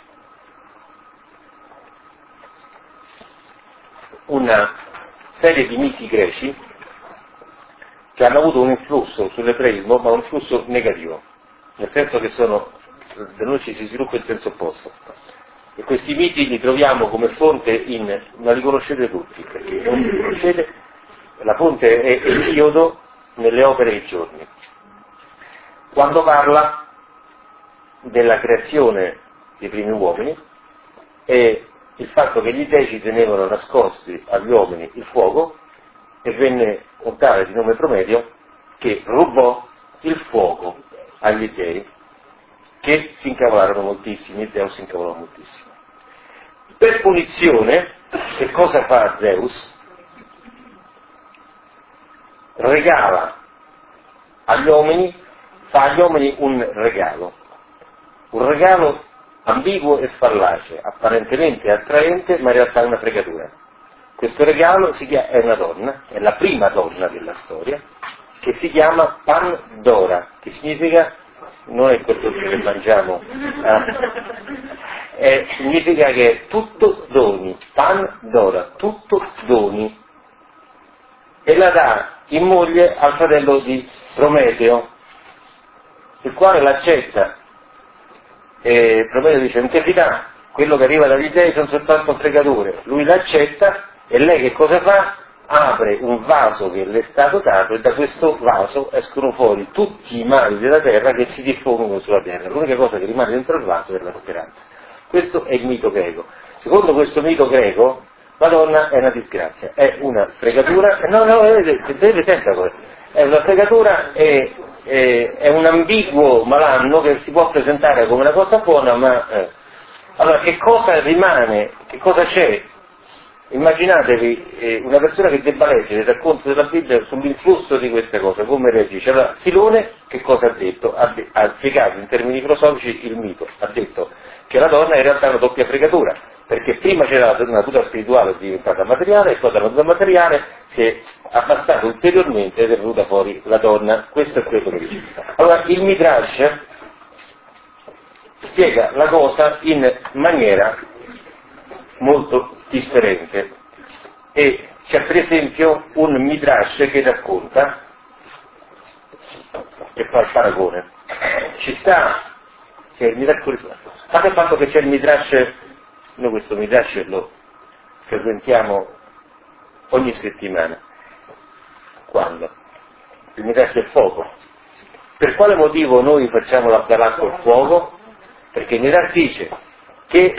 una serie di miti greci che hanno avuto un influsso sull'ebraismo, ma un influsso negativo, nel senso che sono, da noi ci si sviluppa il senso opposto. E questi miti li troviamo come fonte in, ma li conoscete tutti, perché non li conoscete, la fonte è Esiodo nelle opere dei giorni, quando parla della creazione dei primi uomini e il fatto che gli dei ci tenevano nascosti agli uomini il fuoco, e venne un tale di nome Prometeo che rubò il fuoco agli dei, che si incavolarono moltissimi, il Zeus si incavolò moltissimo. Per punizione, che cosa fa Zeus? Regala agli uomini, fa agli uomini un regalo, un regalo ambiguo e fallace, apparentemente attraente, ma in realtà è una fregatura. Questo regalo si chiama, è una donna, è la prima donna della storia, che si chiama Pandora, che significa, non è quello che mangiamo, eh, significa che è tutto doni, Pandora, tutto doni, e la dà in moglie al fratello di Prometeo, il quale l'accetta. E Prometeo dice: non ti fidare, quello che arriva dagli dei sono soltanto fregature. Lui l'accetta, e lei che cosa fa? Apre un vaso che le è stato dato, e da questo vaso escono fuori tutti i mali della terra che si diffondono sulla terra. L'unica cosa che rimane dentro il vaso è la speranza. Questo è il mito greco. Secondo questo mito greco, la donna è una disgrazia, è una fregatura, no, no, vedete sempre cosa, è una fregatura, è, è, è un ambiguo malanno che si può presentare come una cosa buona, ma eh. Allora che cosa rimane, che cosa c'è? Immaginatevi eh, una persona che debba leggere il racconto della Bibbia sull'influsso di queste cose, come reagisce. Allora, Filone che cosa ha detto? Ha, de- ha spiegato in termini filosofici il mito, ha detto che la donna in realtà è una doppia fregatura, perché prima c'era la natura spirituale, è diventata materiale, e poi dalla natura materiale si è abbassata ulteriormente ed è venuta fuori la donna. Questo è quello che dice. Allora, il Midrash spiega la cosa in maniera molto differente, e c'è per esempio un Midrash che racconta, che fa il paragone. Ci sta, c'è il Midrash, fate il fatto che c'è il Midrash, noi questo Midrash lo frequentiamo ogni settimana. Quando? Il Midrash del fuoco. Per quale motivo noi facciamo l'Abdallah col fuoco? Perché il Midrash dice che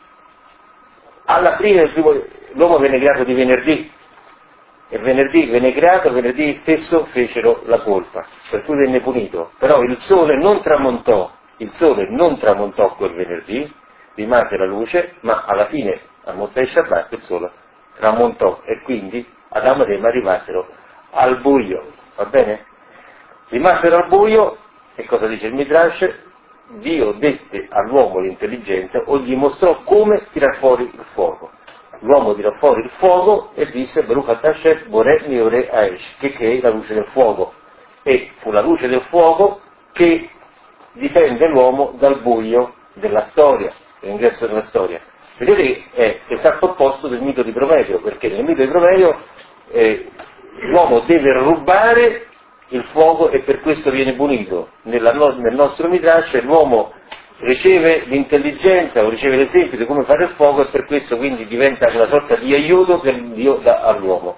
alla fine l'uomo venne creato di venerdì, e venerdì venne creato, venerdì stesso fecero la colpa, per cui venne punito. Però il sole non tramontò, il sole non tramontò quel venerdì, rimase la luce, ma alla fine, a Mosè Shabbat, il sole tramontò, e quindi Adamo ed Eva rimasero al buio, va bene? Rimasero al buio, e cosa dice il Midrash? Dio dette all'uomo l'intelligenza o gli mostrò come tirar fuori il fuoco. L'uomo tirò fuori il fuoco e disse Baruch atah Hashem borei meorei ha'esh, che è la luce del fuoco. E fu la luce del fuoco che difende l'uomo dal buio della storia, dell'ingresso della storia. Vedete che è l'esatto opposto del mito di Prometeo, perché nel mito di Prometeo eh, l'uomo deve rubare il fuoco e per questo viene punito. Nella, nel nostro Midrash l'uomo riceve l'intelligenza o riceve l'esempio di come fare il fuoco e per questo quindi diventa una sorta di aiuto che Dio dà all'uomo.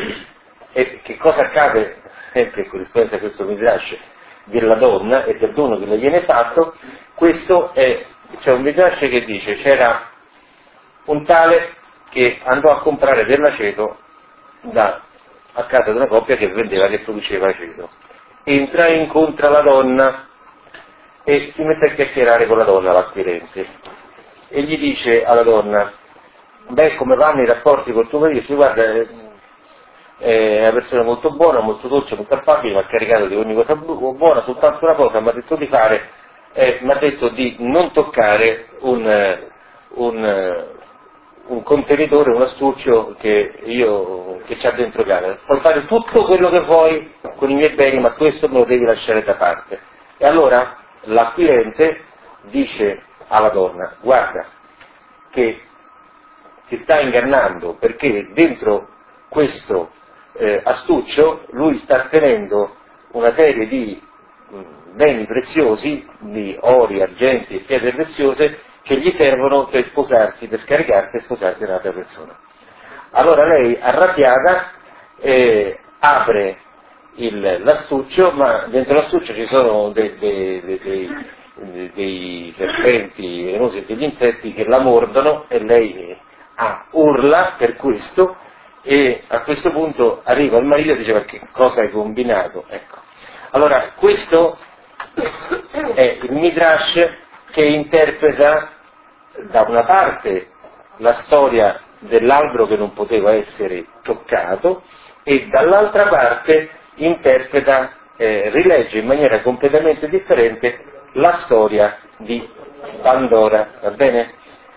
E che cosa accade, sempre in corrispondenza a questo Midrash, della donna e del dono che le viene fatto? Questo è, c'è un Midrash che dice c'era un tale che andò a comprare dell'aceto da a casa di una coppia che vendeva, che produceva aceto. Entra e incontra la donna e si mette a chiacchierare con la donna, l'acquirente, e gli dice alla donna: beh, come vanno i rapporti col tuo marito? Si guarda, è una persona molto buona, molto dolce, molto affabile, mi ha caricato di ogni cosa buona, soltanto una cosa mi ha detto di fare, eh, mi ha detto di non toccare un, un un contenitore, un astuccio che io che c'ha dentro casa. Puoi fare tutto quello che vuoi con i miei beni, ma questo me lo devi lasciare da parte. E allora l'acquirente dice alla donna: guarda che si sta ingannando, perché dentro questo eh, astuccio lui sta tenendo una serie di mh, beni preziosi, di ori, argenti e pietre preziose, che gli servono per sposarsi, per scaricarsi e sposarsi un'altra persona. Allora lei, arrabbiata, eh, apre il, l'astuccio, ma dentro l'astuccio ci sono dei, dei, dei, dei, dei serpenti velenosi e degli insetti che la mordono, e lei ah, urla per questo, e a questo punto arriva il marito e dice: ma che cosa hai combinato? Ecco. Allora questo è il Midrash che interpreta da una parte la storia dell'albero che non poteva essere toccato e dall'altra parte interpreta, eh, rilegge in maniera completamente differente la storia di Pandora, va bene?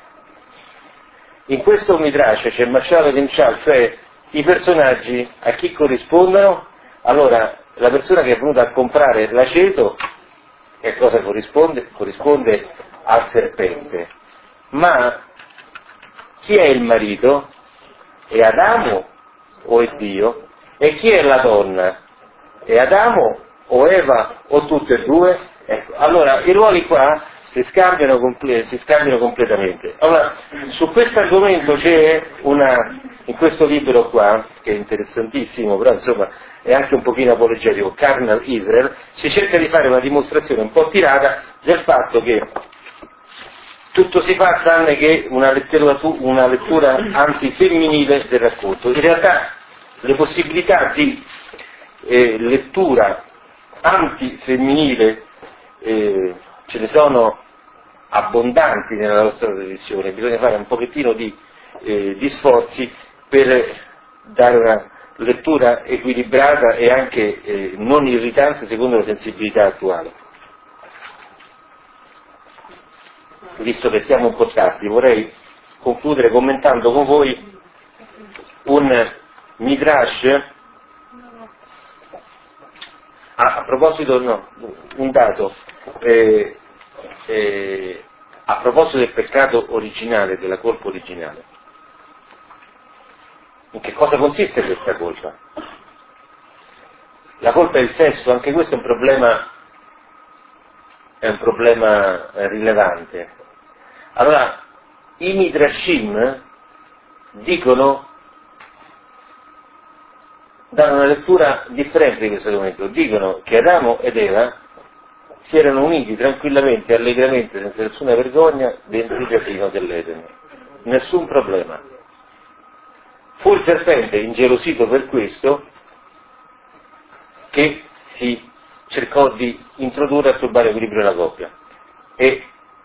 In questo Midrash c'è Mashal e Vinchal, cioè i personaggi a chi corrispondono. Allora, la persona che è venuta a comprare l'aceto, che cosa corrisponde? Corrisponde al serpente. Ma chi è il marito? È Adamo o è Dio? E chi è la donna? È Adamo o Eva o tutte e due? Ecco, allora i ruoli qua si scambiano, comple- si scambiano completamente. Allora, su questo argomento c'è una, in questo libro qua, che è interessantissimo, però insomma è anche un pochino apologetico, Carnal Israel, si cerca di fare una dimostrazione un po' tirata del fatto che tutto si fa tranne che una lettura, una lettura antifemminile del racconto. In realtà le possibilità di eh, lettura antifemminile eh, ce ne sono abbondanti nella nostra tradizione, bisogna fare un pochettino di, eh, di sforzi per dare una lettura equilibrata e anche eh, non irritante secondo la sensibilità attuale. Visto che siamo un po' tardi, vorrei concludere commentando con voi un Midrash a, a proposito, no, un dato eh, eh, a proposito del peccato originale, della colpa originale. In che cosa consiste questa colpa? La colpa è il sesso, anche questo è un problema, è un problema rilevante. Allora, i Midrashim dicono, danno una lettura differente di questo argomento, dicono che Adamo ed Eva si erano uniti tranquillamente, allegramente, senza nessuna vergogna, dentro il giardino dell'Eden. Nessun problema. Fu il serpente, ingelosito per questo, che si cercò di introdurre a turbare l'equilibrio della coppia. E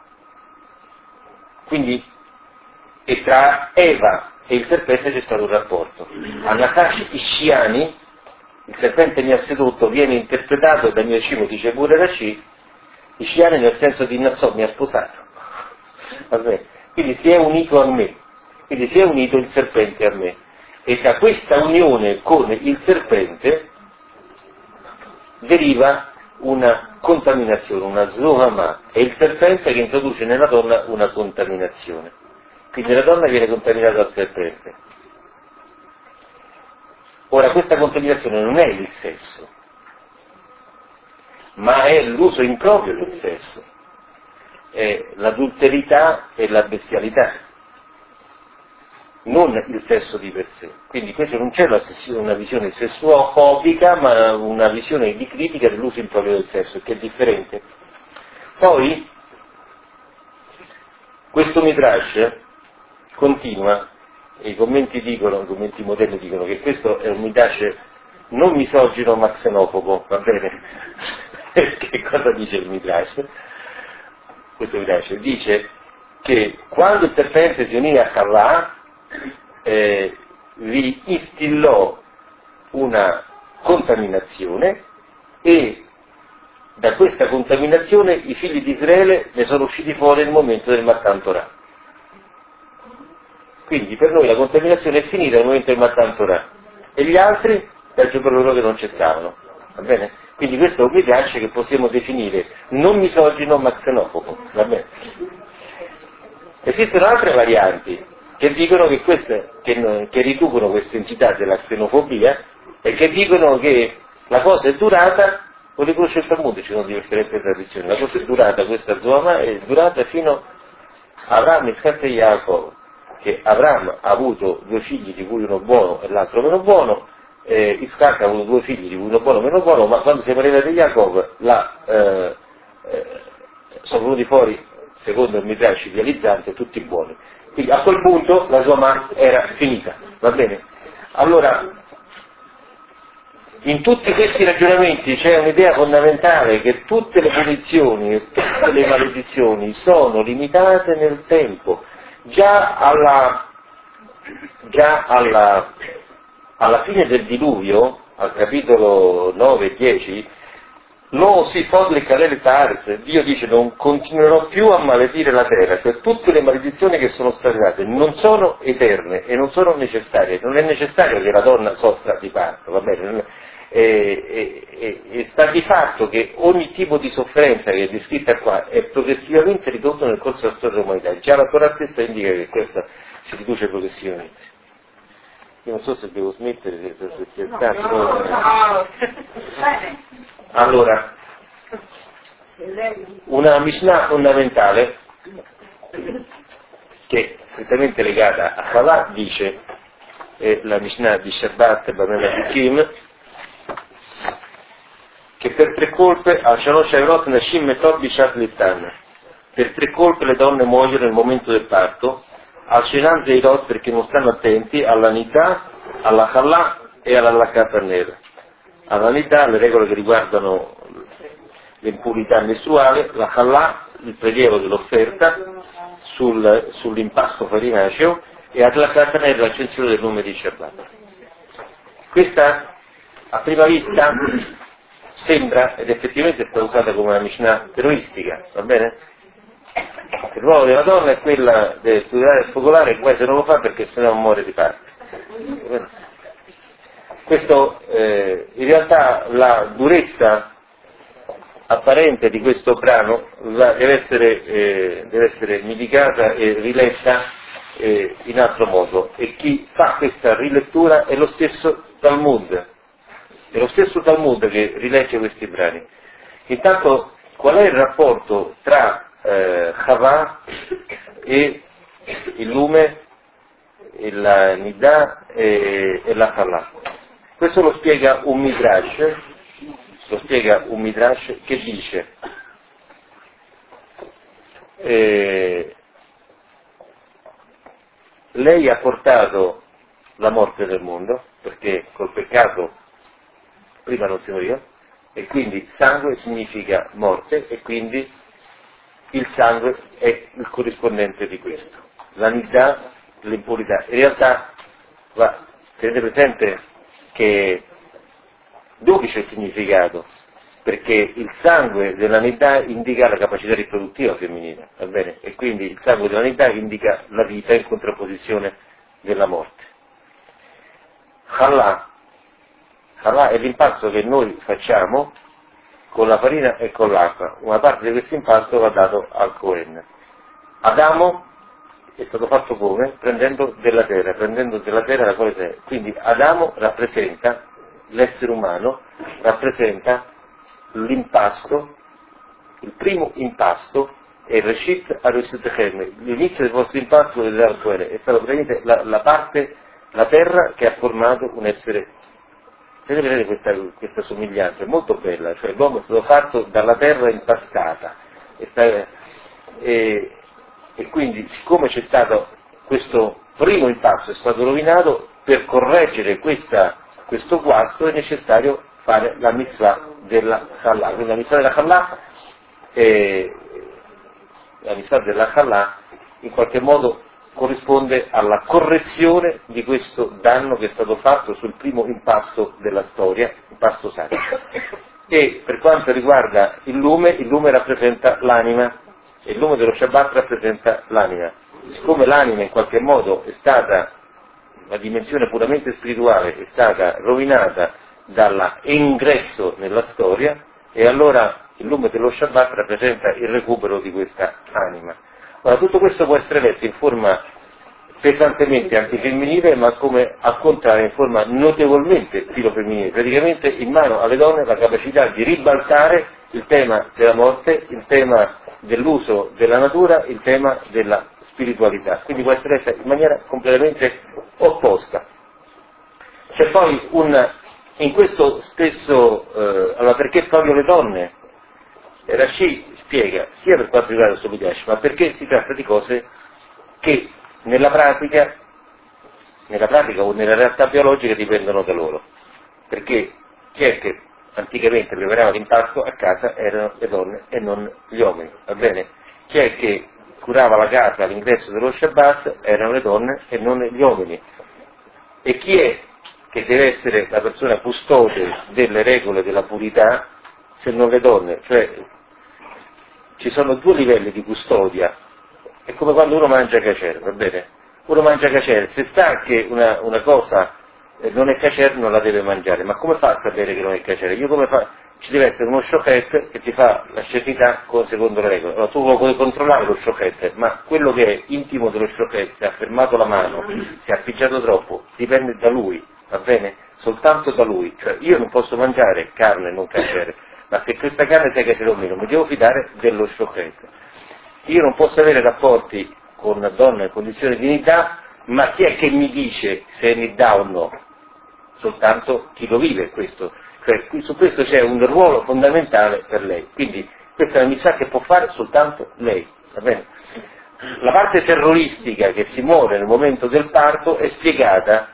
quindi e tra Eva e il serpente c'è stato un rapporto. A Nakash Ishiani, il serpente mi ha sedotto, viene interpretato da mio cibo, dice pure Rashi, Ishiani nel senso di Nassò mi ha sposato. Vabbè. Quindi si è unito a me, quindi si è unito il serpente a me. E da questa unione con il serpente deriva una contaminazione, una zohama, è il serpente che introduce nella donna una contaminazione. Quindi la donna viene contaminata dal serpente. Ora questa contaminazione non è il sesso, ma è l'uso improprio del sesso, è l'adulterità e la bestialità, non il sesso di per sé. Quindi questo non c'è una visione sessuofobica, ma una visione di critica dell'uso improprio del sesso, che è differente. Poi questo Midrash continua, e i commenti dicono, i commenti moderni dicono che questo è un Midrash non misogino ma xenofobo, va bene? Che cosa dice il Midrash? Questo Midrash dice che quando il serpente si unì a Havva, eh, vi instillò una contaminazione e da questa contaminazione i figli di Israele ne sono usciti fuori nel momento del Matan Torah. Quindi per noi la contaminazione è finita nel momento del Matan Torah e gli altri peggio per loro che non c'entravano, va bene? Quindi questo è un Midrash che possiamo definire non misogino ma xenofobo, va bene? Esistono altre varianti che dicono che queste, che, che riducono questa entità della xenofobia e che dicono che la cosa è durata, lo riconosce il Talmud, ci sono differenti tradizioni, la cosa è durata, questa Zohama è durata fino a Abramo, Isacco e Jacob, che Abramo ha avuto due figli di cui uno buono e l'altro meno buono, eh, Isacco ha avuto due figli di cui uno buono e meno buono, ma quando siamo arrivati a Jacob la, eh, eh, sono venuti fuori, secondo il Midrash idealizzante, tutti buoni. Quindi a quel punto la Zohama era finita, va bene? Allora, in tutti questi ragionamenti c'è un'idea fondamentale, che tutte le punizioni e tutte le maledizioni sono limitate nel tempo. Già alla, già alla, alla fine del diluvio, al capitolo nove e dieci, Lo si fodle calere tarz, Dio dice non continuerò più a maledire la terra, cioè tutte le maledizioni che sono state date non sono eterne e non sono necessarie, non è necessario che la donna soffra di parto, va bene? E, e, e, e sta di fatto che ogni tipo di sofferenza che è descritta qua è progressivamente ridotto nel corso della storia dell'umanità, già la Torah stessa indica che questa si riduce progressivamente. Io non so se devo smettere di scherzare, no, no, no. Allora, una Mishnah fondamentale che è strettamente legata a Havah dice, è la Mishnah di Shabbat Bamela Kim, che per tre colpe al Shalosh Avrot Nashim Metod Bishat Littan, per tre colpe le donne muoiono nel momento del parto, al Shenan Zeirot perché non stanno attenti alla Nità, alla Challah e alla Lakapaner. Alla Nità le regole che riguardano l'impurità mestruale, la Challah il prelievo dell'offerta sul, sull'impasto farinaceo e alla Lakapaner l'accensione del nome di Shabbat. Questa a prima vista sembra, ed effettivamente è stata usata come una Mishnah terroristica, va bene? Il ruolo della donna è quella di studiare il focolare e guai se non lo fa perché sennò muore di parte. Questo, eh, in realtà la durezza apparente di questo brano va, deve, essere, eh, deve essere mitigata e riletta eh, in altro modo, e chi fa questa rilettura è lo stesso Talmud, è lo stesso Talmud che rilegge questi brani. Intanto, qual è il rapporto tra eh, Havah e il lume, il Nidà e, e la Challah? Questo lo spiega un Midrash, lo spiega un Midrash che dice eh, lei ha portato la morte nel mondo, perché col peccato prima non si moriva, e quindi sangue significa morte, e quindi il sangue è il corrispondente di questo. L'anità, l'impurità. In realtà, va, tenete presente che duplice il significato, perché il sangue dell'anità indica la capacità riproduttiva femminile, va bene? E quindi il sangue dell'anità indica la vita in contrapposizione della morte. Halà, halà è l'impasto che noi facciamo con la farina e con l'acqua. Una parte di questo impasto va dato al Cohen. Adamo è stato fatto come? Prendendo della terra, prendendo della terra la quale è. Quindi Adamo rappresenta l'essere umano, rappresenta l'impasto, il primo impasto è il Reshit Arusut Chem, l'inizio del vostro impasto del Cohen è stato praticamente la, la parte, la terra che ha formato un essere. Vedete, vedete questa, questa somiglianza, è molto bella, cioè l'uomo è stato fatto dalla terra impastata, e, sta, e, e quindi siccome c'è stato questo primo impasto, è stato rovinato, per correggere questa, questo guasto è necessario fare la mitzvah della Challah. Quindi la mitzvah della Challah, eh, la mitzvah della Challah in qualche modo corrisponde alla correzione di questo danno che è stato fatto sul primo impasto della storia, impasto sacro. E per quanto riguarda il lume, il lume rappresenta l'anima, e il lume dello Shabbat rappresenta l'anima. Siccome l'anima in qualche modo è stata, la dimensione puramente spirituale è stata rovinata dall'ingresso nella storia, e allora il lume dello Shabbat rappresenta il recupero di questa anima. Ora, tutto questo può essere letto in forma pesantemente antifemminile, ma come al contrario in forma notevolmente filofemminile, praticamente in mano alle donne la capacità di ribaltare il tema della morte, il tema dell'uso della natura, il tema della spiritualità, quindi può essere letta in maniera completamente opposta. C'è poi un, in questo stesso, eh, allora perché proprio le donne? Rashi spiega sia per quanto riguarda il Somidash, ma perché si tratta di cose che nella pratica, nella pratica o nella realtà biologica dipendono da loro. Perché chi è che anticamente preparava l'impasto a casa erano le donne e non gli uomini, va bene? Chi è che curava la casa all'ingresso dello Shabbat erano le donne e non gli uomini. E chi è che deve essere la persona custode delle regole della purità se non le donne? Cioè, ci sono due livelli di custodia, è come quando uno mangia cacer, va bene? Uno mangia cacer, se sa che una, una cosa eh, non è cacer non la deve mangiare, ma come fa a sapere che non è cacer? Io come fa? Ci deve essere uno shochet che ti fa la cecità con, secondo le regole. Allora, tu lo puoi controllare lo shochet, ma quello che è intimo dello shochet, se ha fermato la mano, si è appicciato troppo, dipende da lui, va bene? Soltanto da lui, cioè io non posso mangiare carne non cacer, ma se questa carne sia cacer o meno, mi devo fidare dello shochet. Io non posso avere rapporti con una donna in condizione di nidà, ma chi è che mi dice se è nidà o no? Soltanto chi lo vive questo. Cioè, su questo c'è un ruolo fondamentale per lei. Quindi questa è una mitzvah che può fare soltanto lei. Va bene? La parte terroristica che si muove nel momento del parto è spiegata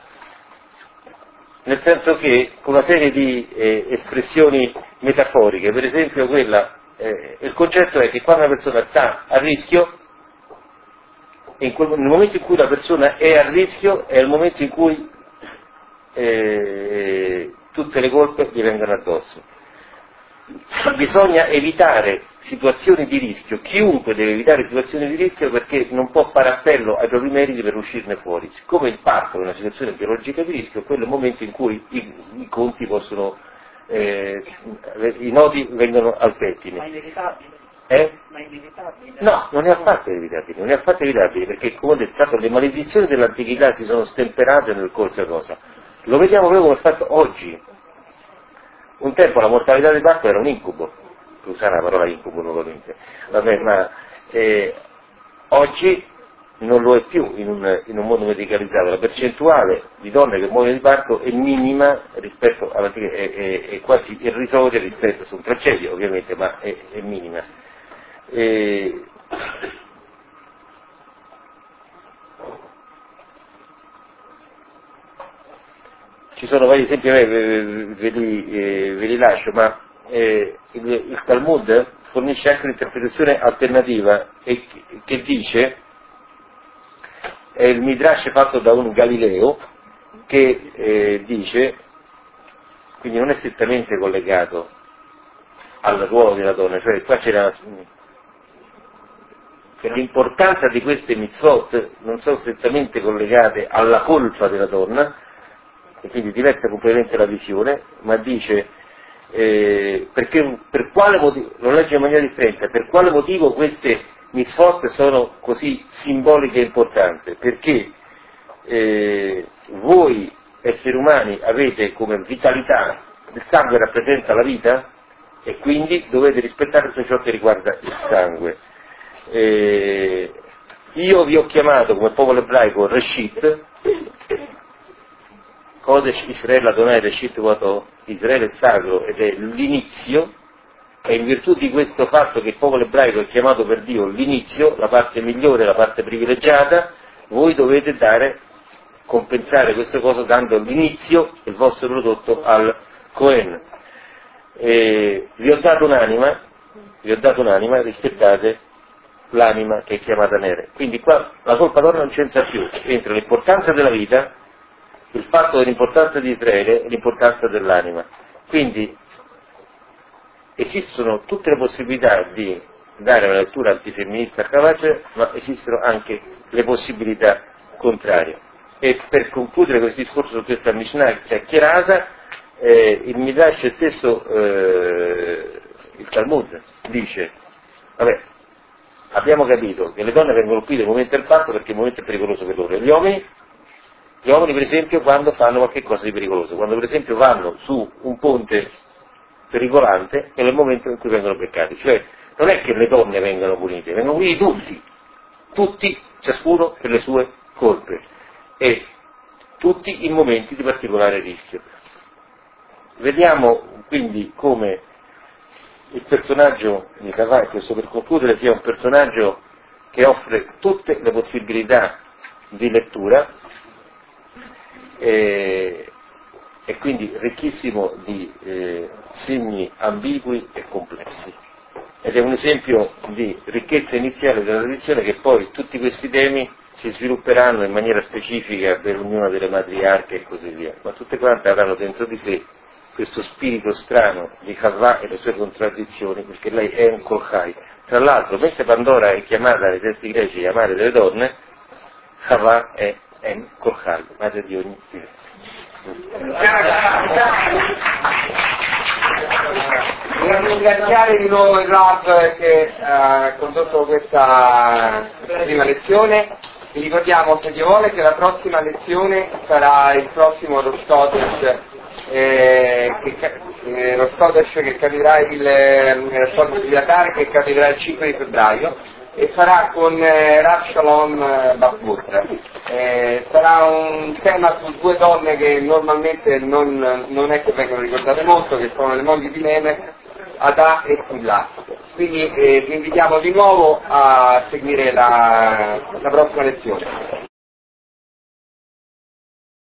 nel senso che con una serie di eh, espressioni metaforiche, per esempio quella, eh, il concetto è che quando una persona sta a rischio, in quel, nel momento in cui la persona è a rischio è il momento in cui eh, tutte le colpe gli vengono addosso. Bisogna evitare situazioni di rischio, chiunque deve evitare situazioni di rischio perché non può fare appello ai propri meriti per uscirne fuori. Siccome il parto è una situazione biologica di rischio, quello è il momento in cui i, i conti possono, eh, i nodi vengono al pettine. Ma è inevitabile? Eh? Ma è inevitabile? No, non è affatto evitabile, non è affatto evitabile, perché come ho detto, le maledizioni dell'antichità si sono stemperate nel corso della cosa. Lo vediamo proprio come è fatto oggi. Un tempo la mortalità del parto era un incubo, per usare la parola incubo nuovamente, vabbè, ma eh, oggi non lo è più in un, in un mondo medicalizzato. La percentuale di donne che muoiono di parto è minima rispetto all'antica, è, è, è quasi irrisoria rispetto, sono tragedie ovviamente, ma è, è minima. E ci sono vari esempi, ve, ve, li, eh, ve li lascio, ma eh, il, il Talmud fornisce anche un'interpretazione alternativa e, che dice, è il Midrash fatto da un Galileo, che eh, dice, quindi non è strettamente collegato al ruolo della donna, cioè qua c'era l'importanza di queste mitzvot non sono strettamente collegate alla colpa della donna, e quindi diversa completamente la visione, ma dice eh, perché, per quale motivo, lo legge in maniera differente, per quale motivo queste mitzvot sono così simboliche e importanti, perché eh, voi esseri umani avete come vitalità, il sangue rappresenta la vita e quindi dovete rispettare tutto ciò che riguarda il sangue. Eh, io vi ho chiamato come popolo ebraico Reshit, Kodesh Israele Adonai Reshit Wato, Israele è sacro ed è l'inizio, e in virtù di questo fatto che il popolo ebraico è chiamato per Dio l'inizio, la parte migliore, la parte privilegiata, voi dovete dare, compensare questa cosa dando l'inizio, il vostro prodotto al Cohen. Eh, vi ho dato un'anima, vi ho dato un'anima, rispettate l'anima che è chiamata nera. Quindi qua la colpa donna non c'entra più, entra l'importanza della vita, il fatto dell'importanza di Israele e l'importanza dell'anima. Quindi esistono tutte le possibilità di dare una lettura antifemminista capace, ma esistono anche le possibilità contrarie. E per concludere questo discorso su questa Mishnah chiacchierata, eh, il Midrash stesso, eh, il Talmud, dice, vabbè, abbiamo capito che le donne vengono qui nel momento del parto perché il momento è pericoloso per loro. Gli uomini? Gli uomini per esempio quando fanno qualche cosa di pericoloso, quando per esempio vanno su un ponte pericolante è nel momento in cui vengono peccati, cioè non è che le donne vengano punite, vengono puniti tutti, tutti, ciascuno per le sue colpe e tutti in momenti di particolare rischio. Vediamo quindi come il personaggio di Kavai, questo per concludere, sia un personaggio che offre tutte le possibilità di lettura e, e quindi ricchissimo di eh, segni ambigui e complessi. Ed è un esempio di ricchezza iniziale della tradizione che poi tutti questi temi si svilupperanno in maniera specifica per ognuna delle matriarche e così via, ma tutte quante avranno dentro di sé questo spirito strano di Havva e le sue contraddizioni, perché lei è un Kolchai. Tra l'altro, mentre Pandora è chiamata nei testi greci la madre delle donne, Havva è un Kolchai, madre di ogni figlio. Vorrei ringraziare di nuovo il Rav che ha condotto questa prima lezione. Vi ricordiamo, se Dio vuole, che la prossima lezione sarà il prossimo Rosh Chodesh, eh, che, eh, Rosh Chodesh che capiterà il Rosh Chodesh di Adar, che capiterà il cinque di febbraio, e sarà con eh, Rav Shalom Bafmutra. Eh, sarà un tema su due donne che normalmente non, non è che vengono ricordate molto, che sono le mogli di Lemech, Ada e Silla. Quindi eh, vi invitiamo di nuovo a seguire la, la prossima lezione.